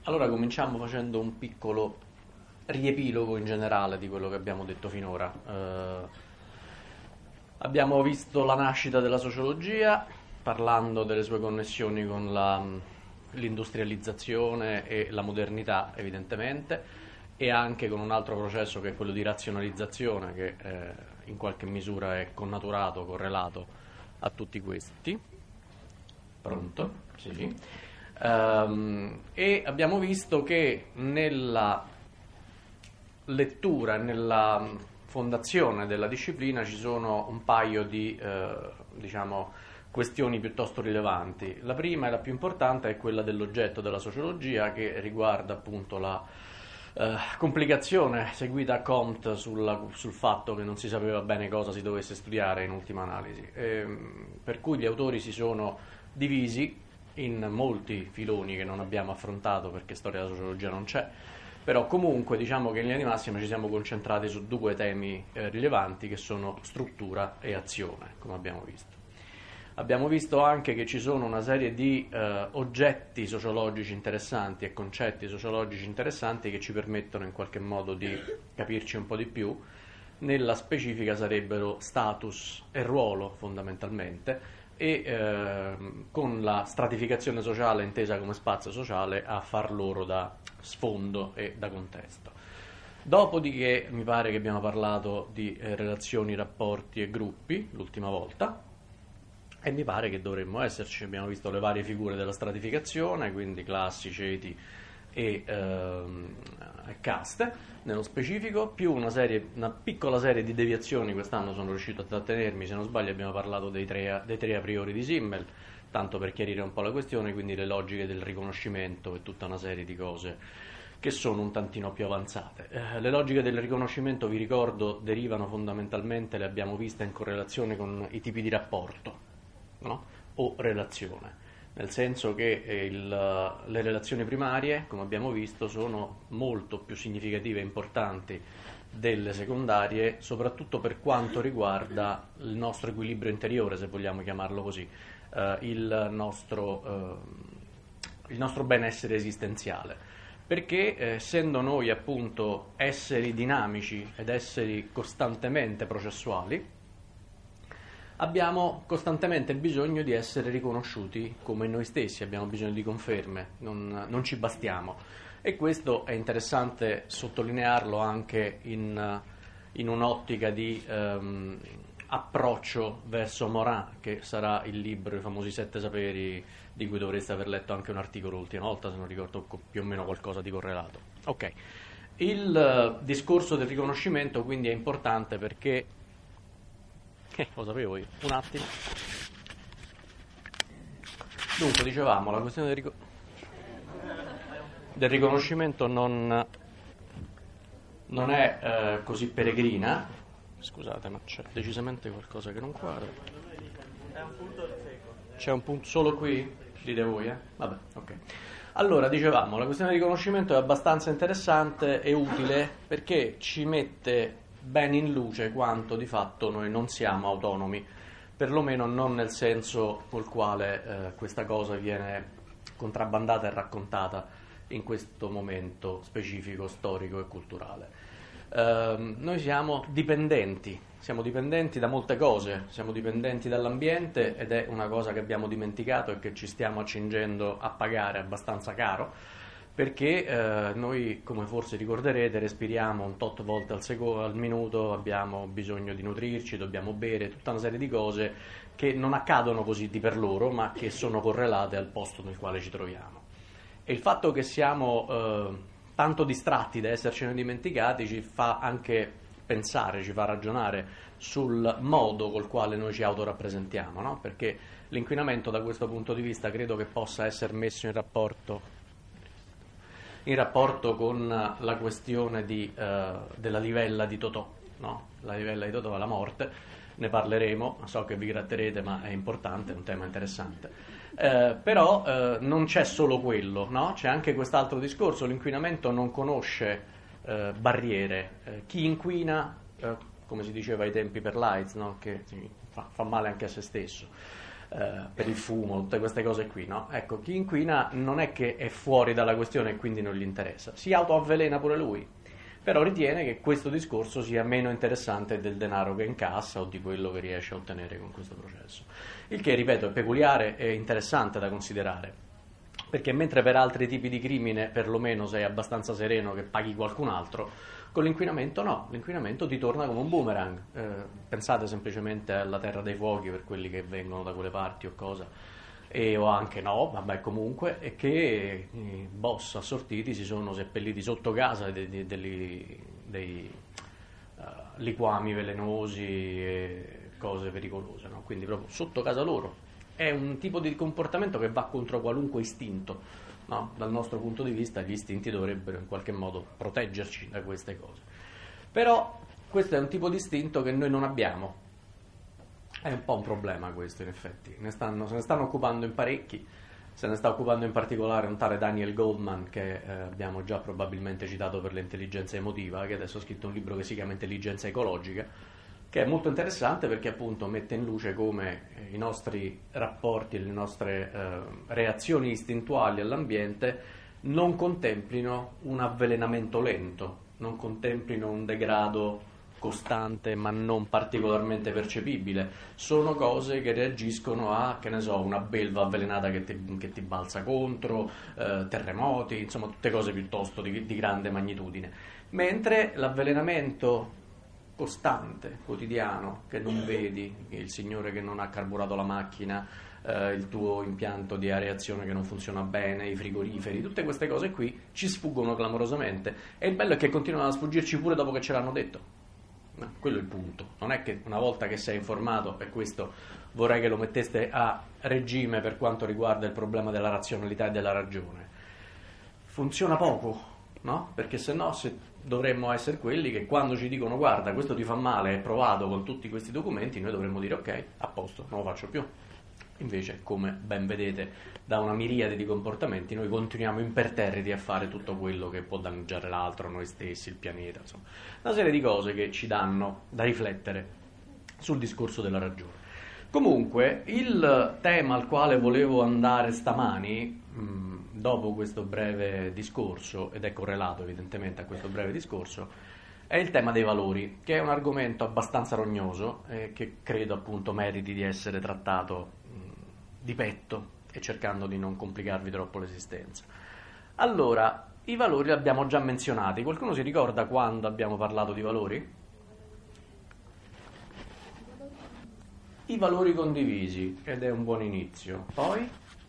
Allora cominciamo facendo un piccolo riepilogo in generale di quello che abbiamo detto finora. Abbiamo visto la nascita della sociologia, parlando delle sue connessioni con l'industrializzazione e la modernità, evidentemente, e anche con un altro processo che è quello di razionalizzazione, che in qualche misura è connaturato, correlato a tutti questi. Pronto? Sì. E abbiamo visto che nella lettura e nella fondazione della disciplina ci sono un paio di diciamo, questioni piuttosto rilevanti. La prima e la più importante è quella dell'oggetto della sociologia, che riguarda appunto la complicazione seguita a Comte sul fatto che non si sapeva bene cosa si dovesse studiare in ultima analisi, per cui gli autori si sono divisi in molti filoni che non abbiamo affrontato perché storia della sociologia non c'è, però comunque diciamo che in linea di massima ci siamo concentrati su due temi rilevanti, che sono struttura e azione, come abbiamo visto. Abbiamo visto anche che ci sono una serie di oggetti sociologici interessanti e concetti sociologici interessanti che ci permettono in qualche modo di capirci un po' di più. Nella specifica sarebbero status e ruolo fondamentalmente, e con la stratificazione sociale intesa come spazio sociale a far loro da sfondo e da contesto. Dopodiché mi pare che abbiamo parlato di relazioni, rapporti e gruppi l'ultima volta, e mi pare che dovremmo esserci. Abbiamo visto le varie figure della stratificazione, quindi classi, ceti e caste nello specifico, più una piccola serie di deviazioni. Quest'anno sono riuscito a trattenermi, se non sbaglio abbiamo parlato dei tre a priori di Simmel, tanto per chiarire un po' la questione, quindi le logiche del riconoscimento e tutta una serie di cose che sono un tantino più avanzate. Le logiche del riconoscimento, vi ricordo, derivano fondamentalmente, le abbiamo viste in correlazione con i tipi di rapporto, no? O relazione, nel senso che le relazioni primarie, come abbiamo visto, sono molto più significative e importanti delle secondarie, soprattutto per quanto riguarda il nostro equilibrio interiore, se vogliamo chiamarlo così, il nostro benessere esistenziale, perché essendo noi appunto esseri dinamici ed esseri costantemente processuali, abbiamo costantemente bisogno di essere riconosciuti come noi stessi, abbiamo bisogno di conferme, non ci bastiamo. E questo è interessante sottolinearlo anche in un'ottica di approccio verso Morin, che sarà il libro, i famosi 7 saperi, di cui dovreste aver letto anche un articolo l'ultima volta, se non ricordo, più o meno qualcosa di correlato. Ok, il discorso del riconoscimento quindi è importante perché lo sapevo io, un attimo. Dunque, dicevamo, la questione del riconoscimento non è così peregrina. Scusate, ma c'è decisamente qualcosa che non quadra. È un punto cieco. C'è un punto solo qui? Dite voi, Vabbè, ok. Allora, dicevamo, la questione del riconoscimento è abbastanza interessante e utile perché ci mette ben in luce quanto di fatto noi non siamo autonomi, perlomeno non nel senso col quale questa cosa viene contrabbandata e raccontata in questo momento specifico, storico e culturale. Noi siamo dipendenti da molte cose, siamo dipendenti dall'ambiente, ed è una cosa che abbiamo dimenticato e che ci stiamo accingendo a pagare abbastanza caro, perché noi, come forse ricorderete, respiriamo un tot volte al minuto, abbiamo bisogno di nutrirci, dobbiamo bere, tutta una serie di cose che non accadono così di per loro, ma che sono correlate al posto nel quale ci troviamo. E il fatto che siamo tanto distratti da essercene dimenticati ci fa anche pensare, ci fa ragionare sul modo col quale noi ci autorappresentiamo, no? Perché l'inquinamento da questo punto di vista credo che possa essere messo in rapporto con la questione della livella di Totò, no? La livella di Totò è la morte, ne parleremo, so che vi gratterete, ma è importante, è un tema interessante. Però non c'è solo quello, no? C'è anche quest'altro discorso: l'inquinamento non conosce barriere. Chi inquina, come si diceva ai tempi per l'AIDS, no? Che fa male anche a se stesso. per il fumo, tutte queste cose qui, no? Ecco, chi inquina non è che è fuori dalla questione e quindi non gli interessa, si autoavvelena pure lui, però ritiene che questo discorso sia meno interessante del denaro che incassa o di quello che riesce a ottenere con questo processo. Il che, ripeto, è peculiare e interessante da considerare, perché mentre per altri tipi di crimine perlomeno sei abbastanza sereno che paghi qualcun altro, con l'inquinamento no, l'inquinamento ti torna come un boomerang. Pensate semplicemente alla Terra dei Fuochi per quelli che vengono da quelle parti o cosa, o anche no, vabbè comunque, è che i boss assortiti si sono seppelliti sotto casa dei liquami velenosi e cose pericolose, no? Quindi proprio sotto casa loro. È un tipo di comportamento che va contro qualunque istinto. No, dal nostro punto di vista gli istinti dovrebbero in qualche modo proteggerci da queste cose. Però questo è un tipo di istinto che noi non abbiamo. È un po' un problema questo, in effetti. Se ne stanno occupando in parecchi. Se ne sta occupando in particolare un tale Daniel Goldman, che abbiamo già probabilmente citato per l'intelligenza emotiva, che adesso ha scritto un libro che si chiama Intelligenza ecologica, che è molto interessante perché appunto mette in luce come i nostri rapporti e le nostre reazioni istintuali all'ambiente non contemplino un avvelenamento lento, non contemplino un degrado costante ma non particolarmente percepibile. Sono cose che reagiscono a, che ne so, una belva avvelenata che ti balza contro, terremoti, insomma tutte cose piuttosto di grande magnitudine. Mentre l'avvelenamento costante, quotidiano, che non vedi, il signore che non ha carburato la macchina, il tuo impianto di areazione che non funziona bene, i frigoriferi, tutte queste cose qui ci sfuggono clamorosamente. E il bello è che continuano a sfuggirci pure dopo che ce l'hanno detto. No, quello è il punto. Non è che una volta che sei informato, e questo vorrei che lo metteste a regime per quanto riguarda il problema della razionalità e della ragione, funziona poco. No? Perché se no dovremmo essere quelli che quando ci dicono guarda questo ti fa male, è provato con tutti questi documenti, noi dovremmo dire ok, a posto, non lo faccio più. Invece, come ben vedete da una miriade di comportamenti, noi continuiamo imperterriti a fare tutto quello che può danneggiare l'altro, noi stessi, il pianeta, insomma una serie di cose che ci danno da riflettere sul discorso della ragione. Comunque il tema al quale volevo andare stamani, dopo questo breve discorso, ed è correlato evidentemente a questo breve discorso, è il tema dei valori, che è un argomento abbastanza rognoso e che credo appunto meriti di essere trattato di petto e cercando di non complicarvi troppo l'esistenza. Allora, i valori li abbiamo già menzionati. Qualcuno si ricorda quando abbiamo parlato di valori? I valori condivisi, ed è un buon inizio. Poi?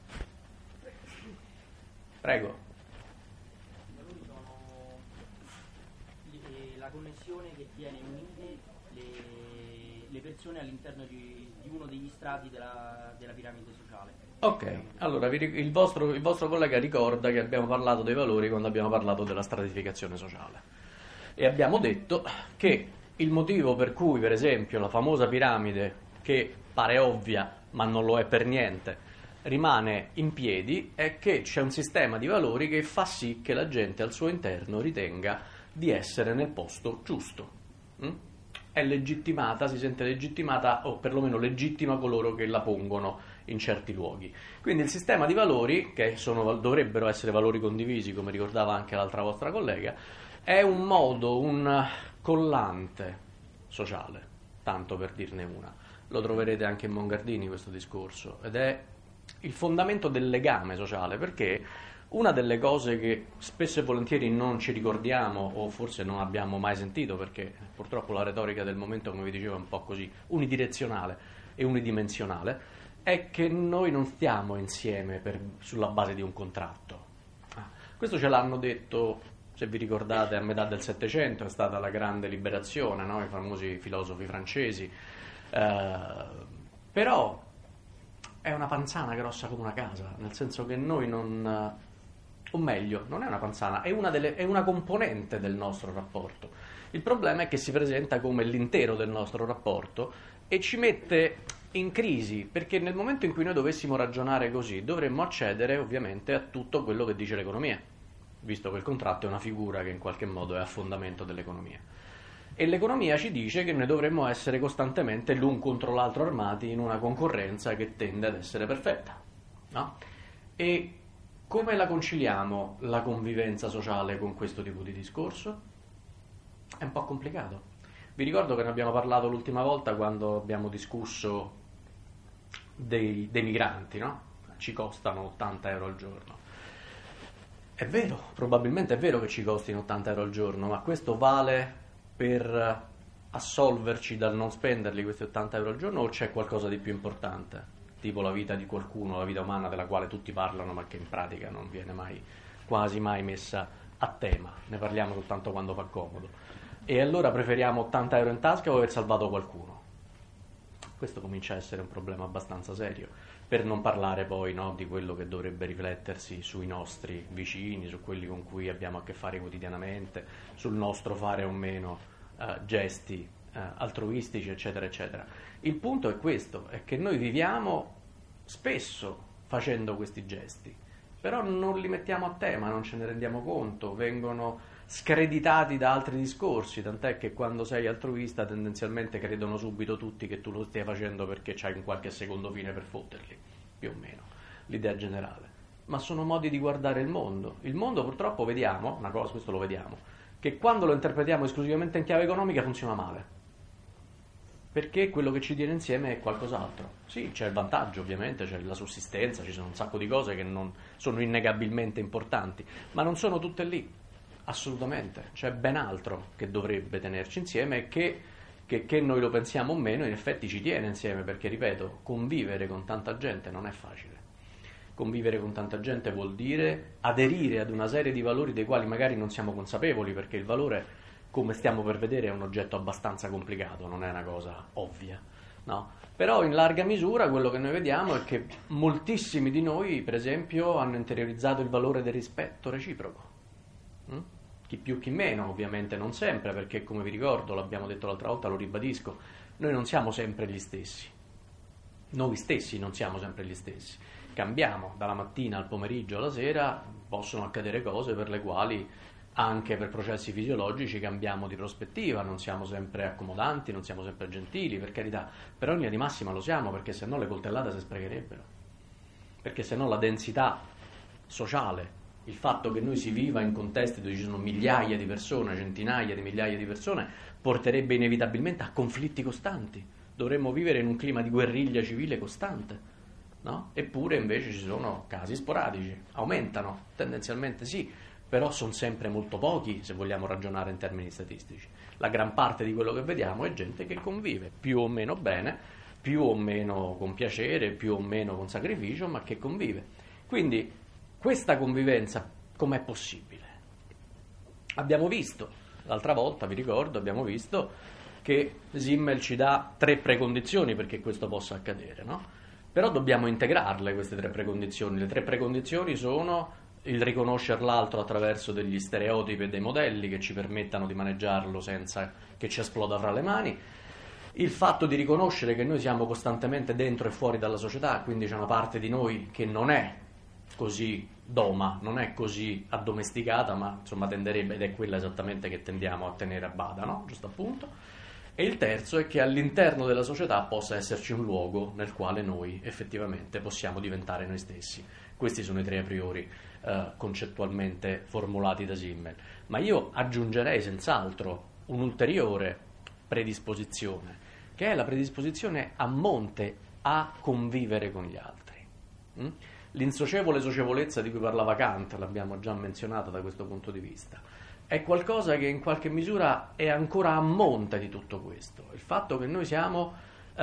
Prego. I valori sono la connessione che tiene unite le persone all'interno di uno degli strati della piramide sociale. Ok, allora il vostro collega ricorda che abbiamo parlato dei valori quando abbiamo parlato della stratificazione sociale e abbiamo detto che il motivo per cui, per esempio, la famosa piramide, che pare ovvia ma non lo è per niente, rimane in piedi, è che c'è un sistema di valori che fa sì che la gente al suo interno ritenga di essere nel posto giusto. È legittimata, si sente legittimata, o perlomeno legittima coloro che la pongono in certi luoghi. Quindi il sistema di valori, che dovrebbero essere valori condivisi, come ricordava anche l'altra vostra collega, è un modo, un collante sociale, tanto per dirne una. Lo troverete anche in Mongardini questo discorso, ed è il fondamento del legame sociale, perché una delle cose che spesso e volentieri non ci ricordiamo o forse non abbiamo mai sentito, perché purtroppo la retorica del momento, come vi dicevo, è un po' così unidirezionale e unidimensionale, è che noi non stiamo insieme sulla base di un contratto. Questo ce l'hanno detto, se vi ricordate, a metà del Settecento, è stata la grande liberazione, no? I famosi filosofi francesi. Però è una panzana grossa come una casa, nel senso che noi non... o meglio, non è una panzana, è una componente del nostro rapporto. Il problema è che si presenta come l'intero del nostro rapporto e ci mette in crisi, perché nel momento in cui noi dovessimo ragionare così dovremmo accedere ovviamente a tutto quello che dice l'economia, visto che il contratto è una figura che in qualche modo è a fondamento dell'economia. E l'economia ci dice che noi dovremmo essere costantemente l'un contro l'altro armati in una concorrenza che tende ad essere perfetta, no? E come la conciliamo la convivenza sociale con questo tipo di discorso? È un po' complicato. Vi ricordo che ne abbiamo parlato l'ultima volta quando abbiamo discusso dei migranti, no? Ci costano 80 euro al giorno. È vero, probabilmente è vero che ci costino 80 euro al giorno, ma questo vale per assolverci dal non spenderli questi 80 euro al giorno, o c'è qualcosa di più importante, tipo la vita di qualcuno, la vita umana della quale tutti parlano ma che in pratica non viene mai, quasi mai messa a tema, ne parliamo soltanto quando fa comodo. E allora preferiamo 80 euro in tasca o aver salvato qualcuno? Questo comincia a essere un problema abbastanza serio, per non parlare poi, no, di quello che dovrebbe riflettersi sui nostri vicini, su quelli con cui abbiamo a che fare quotidianamente, sul nostro fare o meno gesti altruistici, eccetera, eccetera. Il punto è questo, è che noi viviamo spesso facendo questi gesti, però non li mettiamo a tema, non ce ne rendiamo conto, vengono screditati da altri discorsi, tant'è che quando sei altruista tendenzialmente credono subito tutti che tu lo stia facendo perché c'hai un qualche secondo fine per fotterli, più o meno, l'idea generale. Ma sono modi di guardare il mondo. Il mondo purtroppo vediamo, una cosa, questo lo vediamo, che quando lo interpretiamo esclusivamente in chiave economica funziona male, perché quello che ci tiene insieme è qualcos'altro. Sì, c'è il vantaggio ovviamente, c'è la sussistenza, ci sono un sacco di cose che non sono innegabilmente importanti, ma non sono tutte lì. Assolutamente, c'è ben altro che dovrebbe tenerci insieme e che noi lo pensiamo o meno, in effetti ci tiene insieme, perché ripeto, convivere con tanta gente non è facile. Convivere con tanta gente vuol dire aderire ad una serie di valori dei quali magari non siamo consapevoli, perché il valore, come stiamo per vedere, è un oggetto abbastanza complicato, non è una cosa ovvia, no? Però in larga misura quello che noi vediamo è che moltissimi di noi, per esempio, hanno interiorizzato il valore del rispetto reciproco. Chi più chi meno, ovviamente non sempre, perché come vi ricordo, l'abbiamo detto l'altra volta, lo ribadisco, noi non siamo sempre gli stessi, noi stessi non siamo sempre gli stessi, cambiamo dalla mattina al pomeriggio alla sera, possono accadere cose per le quali anche per processi fisiologici cambiamo di prospettiva, non siamo sempre accomodanti, non siamo sempre gentili, per carità, però in linea di massima lo siamo, perché se no le coltellate si sprecherebbero, perché se no la densità sociale, il fatto che noi si viva in contesti dove ci sono migliaia di persone, centinaia di migliaia di persone, porterebbe inevitabilmente a conflitti costanti. Dovremmo vivere in un clima di guerriglia civile costante, no? Eppure invece ci sono casi sporadici, aumentano, tendenzialmente sì, però sono sempre molto pochi se vogliamo ragionare in termini statistici. La gran parte di quello che vediamo è gente che convive più o meno bene, più o meno con piacere, più o meno con sacrificio, ma che convive. Quindi questa convivenza com'è possibile? Abbiamo visto, l'altra volta vi ricordo, abbiamo visto che Simmel ci dà 3 precondizioni perché questo possa accadere, no? Però dobbiamo integrarle queste 3 precondizioni. Le 3 precondizioni sono il riconoscere l'altro attraverso degli stereotipi e dei modelli che ci permettano di maneggiarlo senza che ci esploda fra le mani, il fatto di riconoscere che noi siamo costantemente dentro e fuori dalla società, quindi c'è una parte di noi che non è così doma, non è così addomesticata, ma insomma tenderebbe, ed è quella esattamente che tendiamo a tenere a bada, no? Giusto appunto. E il terzo è che all'interno della società possa esserci un luogo nel quale noi effettivamente possiamo diventare noi stessi. Questi sono i 3 a priori concettualmente formulati da Simmel. Ma io aggiungerei senz'altro un'ulteriore predisposizione, che è la predisposizione a monte a convivere con gli altri. L'insocievole socievolezza di cui parlava Kant, l'abbiamo già menzionata da questo punto di vista, è qualcosa che in qualche misura è ancora a monte di tutto questo. Il fatto che noi siamo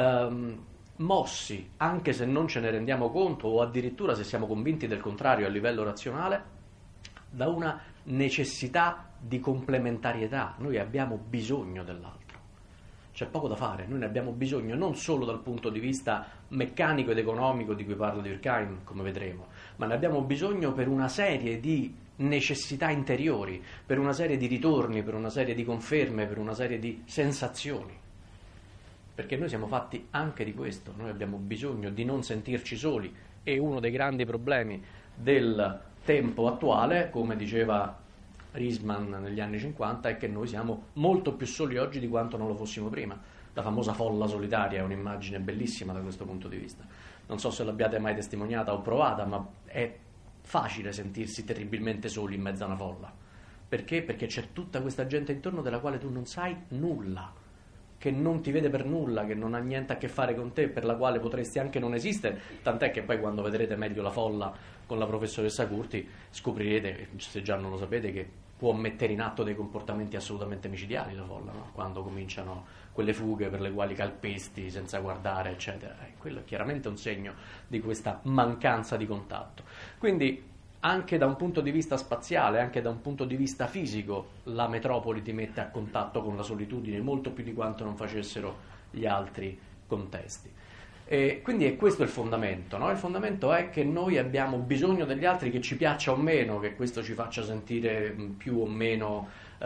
mossi, anche se non ce ne rendiamo conto o addirittura se siamo convinti del contrario a livello razionale, da una necessità di complementarietà. Noi abbiamo bisogno dell'altro. C'è poco da fare, noi ne abbiamo bisogno non solo dal punto di vista meccanico ed economico di cui parla Durkheim, come vedremo, ma ne abbiamo bisogno per una serie di necessità interiori, per una serie di ritorni, per una serie di conferme, per una serie di sensazioni. Perché noi siamo fatti anche di questo, noi abbiamo bisogno di non sentirci soli, e uno dei grandi problemi del tempo attuale, come diceva Riesman negli anni 50 è che noi siamo molto più soli oggi di quanto non lo fossimo prima. La famosa folla solitaria è un'immagine bellissima da questo punto di vista. Non so se l'abbiate mai testimoniata o provata, ma è facile sentirsi terribilmente soli in mezzo a una folla. Perché? Perché c'è tutta questa gente intorno della quale tu non sai nulla, che non ti vede per nulla, che non ha niente a che fare con te, per la quale potresti anche non esistere, tant'è che poi quando vedrete meglio la folla con la professoressa Curti scoprirete, se già non lo sapete, che può mettere in atto dei comportamenti assolutamente micidiali la folla, no? Quando cominciano quelle fughe per le quali calpesti senza guardare, eccetera. Quello è chiaramente un segno di questa mancanza di contatto. Quindi anche da un punto di vista spaziale, anche da un punto di vista fisico, la metropoli ti mette a contatto con la solitudine molto più di quanto non facessero gli altri contesti. E quindi è questo il fondamento, no? Il fondamento è che noi abbiamo bisogno degli altri, che ci piaccia o meno, che questo ci faccia sentire più o meno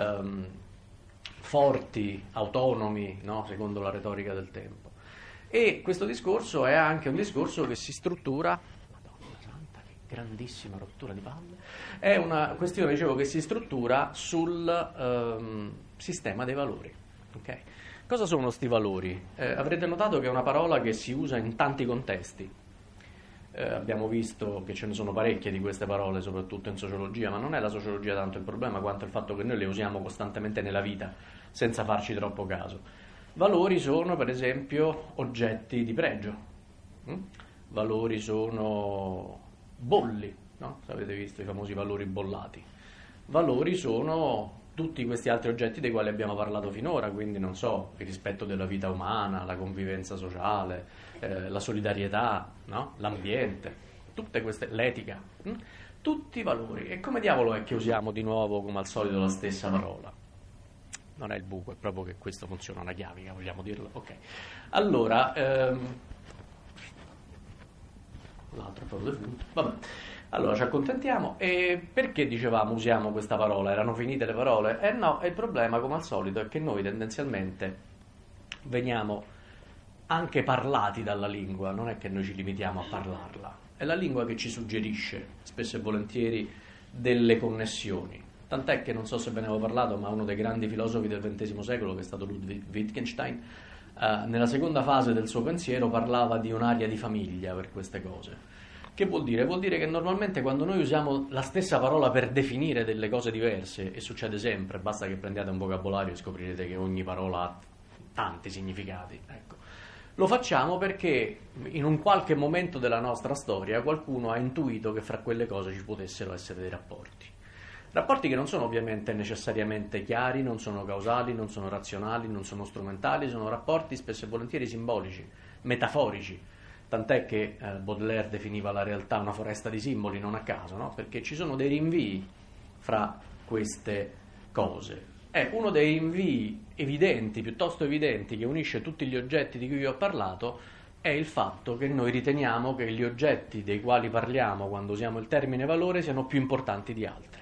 forti, autonomi, no? Secondo la retorica del tempo. E questo discorso è anche un discorso che si struttura, Madonna Santa, che grandissima rottura di palle, è una questione, dicevo, che si struttura sul sistema dei valori, ok? Cosa sono sti valori? Avrete notato che è una parola che si usa in tanti contesti. Abbiamo visto che ce ne sono parecchie di queste parole, soprattutto in sociologia, ma non è la sociologia tanto il problema quanto il fatto che noi le usiamo costantemente nella vita senza farci troppo caso. Valori sono, per esempio, oggetti di pregio. Valori sono bolli, no? Avete visto i famosi valori bollati. Valori sono tutti questi altri oggetti dei quali abbiamo parlato finora, quindi non so, il rispetto della vita umana, la convivenza sociale, la solidarietà, no? L'ambiente, tutte queste, l'etica, tutti i valori. E come diavolo è che usiamo di nuovo, come al solito, la stessa parola? Non è il buco, è proprio che questo funziona una chiavica, vogliamo dirlo? Ok. Allora, l'altro è proprio defunto, vabbè. Allora ci accontentiamo. E perché dicevamo usiamo questa parola? Erano finite le parole? No, e il problema, come al solito, è che noi tendenzialmente veniamo anche parlati dalla lingua, non è che noi ci limitiamo a parlarla, è la lingua che ci suggerisce spesso e volentieri delle connessioni. Tant'è che, non so se ve ne avevo parlato, ma uno dei grandi filosofi del XX secolo, che è stato Ludwig Wittgenstein, nella seconda fase del suo pensiero parlava di un'area di famiglia per queste cose. Che vuol dire? Vuol dire che normalmente quando noi usiamo la stessa parola per definire delle cose diverse, e succede sempre, basta che prendiate un vocabolario e scoprirete che ogni parola ha tanti significati, ecco. Lo facciamo perché in un qualche momento della nostra storia qualcuno ha intuito che fra quelle cose ci potessero essere dei rapporti. Rapporti che non sono ovviamente necessariamente chiari, non sono causali, non sono razionali, non sono strumentali, sono rapporti spesso e volentieri simbolici, metaforici. Tant'è che Baudelaire definiva la realtà una foresta di simboli, non a caso, no? Perché ci sono dei rinvii fra queste cose. È uno dei rinvii evidenti, piuttosto evidenti, che unisce tutti gli oggetti di cui vi ho parlato, è il fatto che noi riteniamo che gli oggetti dei quali parliamo quando usiamo il termine valore siano più importanti di altri.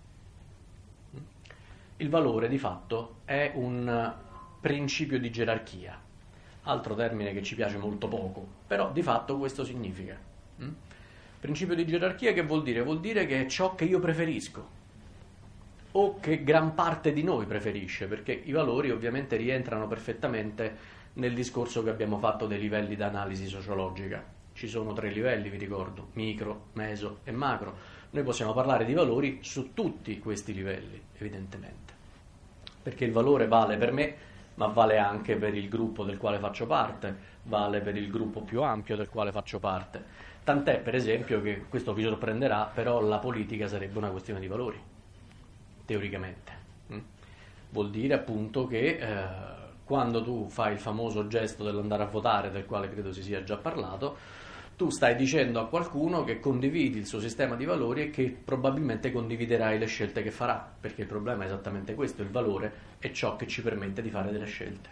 Il valore, di fatto, è un principio di gerarchia. Altro termine che ci piace molto poco, però di fatto questo significa. Principio di gerarchia che vuol dire? Vuol dire che è ciò che io preferisco, o che gran parte di noi preferisce, perché i valori ovviamente rientrano perfettamente nel discorso che abbiamo fatto dei livelli d'analisi sociologica. Ci sono 3 livelli, vi ricordo, micro, meso e macro. Noi possiamo parlare di valori su tutti questi livelli, evidentemente, perché il valore vale per me, ma vale anche per il gruppo del quale faccio parte, vale per il gruppo più ampio del quale faccio parte. Tant'è, per esempio, che questo vi sorprenderà, però la politica sarebbe una questione di valori, teoricamente. Vuol dire appunto che quando tu fai il famoso gesto dell'andare a votare, del quale credo si sia già parlato, tu stai dicendo a qualcuno che condividi il suo sistema di valori e che probabilmente condividerai le scelte che farà, perché il problema è esattamente questo: il valore è ciò che ci permette di fare delle scelte.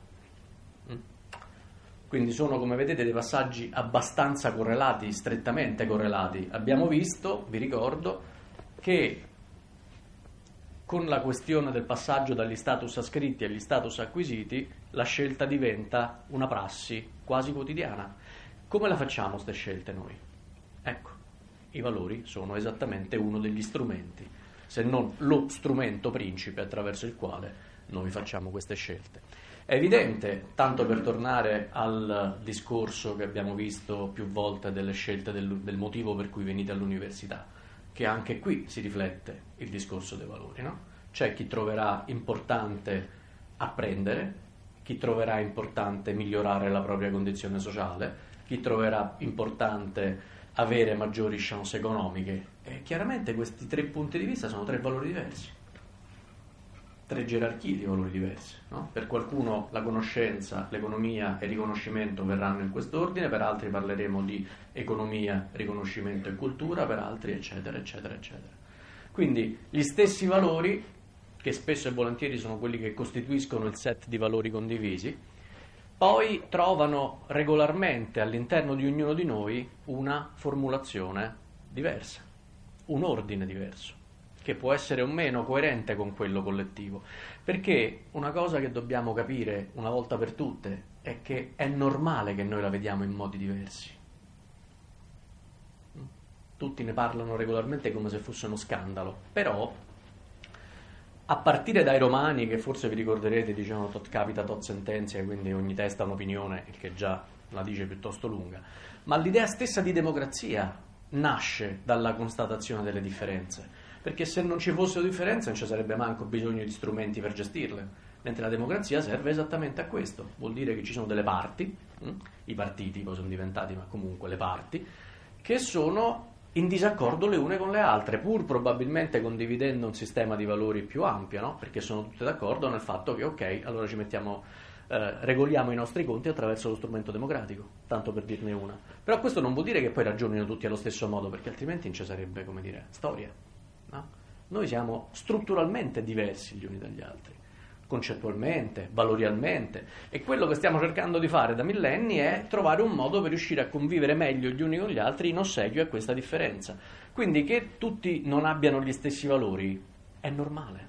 Quindi sono, come vedete, dei passaggi abbastanza correlati, strettamente correlati. Abbiamo visto, vi ricordo, che con la questione del passaggio dagli status ascritti agli status acquisiti, la scelta diventa una prassi quasi quotidiana. Come la facciamo queste scelte noi? Ecco, i valori sono esattamente uno degli strumenti. se non lo strumento principe attraverso il quale noi facciamo queste scelte. È evidente, tanto per tornare al discorso che abbiamo visto più volte delle scelte del motivo per cui venite all'università, che anche qui si riflette il discorso dei valori, no? C'è chi troverà importante apprendere, chi troverà importante migliorare la propria condizione sociale, chi troverà importante avere maggiori chance economiche. E chiaramente questi 3 punti di vista sono 3 valori diversi, 3 gerarchie di valori diversi, no? Per qualcuno la conoscenza, l'economia e il riconoscimento verranno in quest'ordine, per altri parleremo di economia, riconoscimento e cultura, per altri eccetera, eccetera, eccetera. Quindi gli stessi valori, che spesso e volentieri sono quelli che costituiscono il set di valori condivisi, poi trovano regolarmente all'interno di ognuno di noi una formulazione diversa, un ordine diverso, che può essere o meno coerente con quello collettivo. Perché una cosa che dobbiamo capire una volta per tutte è che è normale che noi la vediamo in modi diversi. Tutti ne parlano regolarmente come se fosse uno scandalo, però a partire dai romani, che forse vi ricorderete, dicevano tot capita tot sententia, quindi ogni testa ha un'opinione, il che già la dice piuttosto lunga, ma l'idea stessa di democrazia nasce dalla constatazione delle differenze, perché se non ci fossero differenze non ci sarebbe manco bisogno di strumenti per gestirle, mentre la democrazia serve esattamente a questo. Vuol dire che ci sono delle parti, i partiti poi sono diventati, ma comunque le parti, che sono in disaccordo le une con le altre, pur probabilmente condividendo un sistema di valori più ampio, no? Perché sono tutte d'accordo nel fatto che ok, allora ci mettiamo, regoliamo i nostri conti attraverso lo strumento democratico, tanto per dirne una. Però questo non vuol dire che poi ragionino tutti allo stesso modo, perché altrimenti non ci sarebbe, come dire, storia, no? Noi siamo strutturalmente diversi gli uni dagli altri, concettualmente, valorialmente, e quello che stiamo cercando di fare da millenni è trovare un modo per riuscire a convivere meglio gli uni con gli altri in ossequio a questa differenza. Quindi che tutti non abbiano gli stessi valori è normale.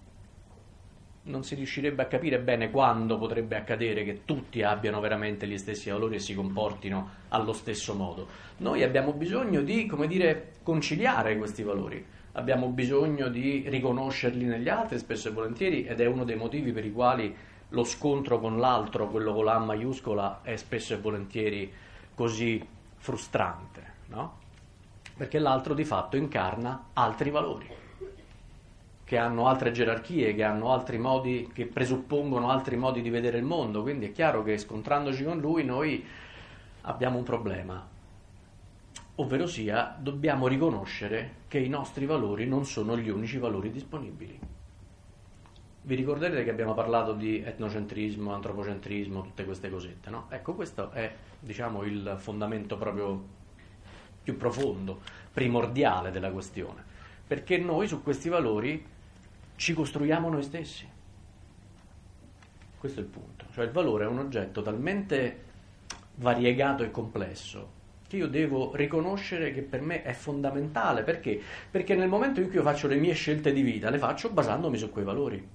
Non si riuscirebbe a capire bene quando potrebbe accadere che tutti abbiano veramente gli stessi valori e si comportino allo stesso modo. Noi abbiamo bisogno di, come dire, conciliare questi valori. Abbiamo bisogno di riconoscerli negli altri spesso e volentieri, ed è uno dei motivi per i quali lo scontro con l'altro, quello con la A maiuscola, è spesso e volentieri così frustrante, no? Perché l'altro di fatto incarna altri valori, che hanno altre gerarchie, che hanno altri modi, che presuppongono altri modi di vedere il mondo. Quindi è chiaro che scontrandoci con lui noi abbiamo un problema. Ovverosia, dobbiamo riconoscere che i nostri valori non sono gli unici valori disponibili. Vi ricorderete che abbiamo parlato di etnocentrismo, antropocentrismo, tutte queste cosette, no? Ecco, questo è, diciamo, il fondamento proprio più profondo, primordiale della questione, perché noi su questi valori ci costruiamo noi stessi. Questo è il punto. Cioè il valore è un oggetto talmente variegato e complesso che io devo riconoscere che per me è fondamentale. Perché? Perché nel momento in cui io faccio le mie scelte di vita, le faccio basandomi su quei valori.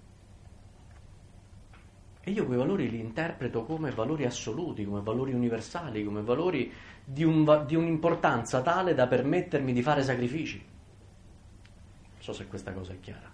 E io quei valori li interpreto come valori assoluti, come valori universali, come valori di un'importanza tale da permettermi di fare sacrifici. Non so se questa cosa è chiara.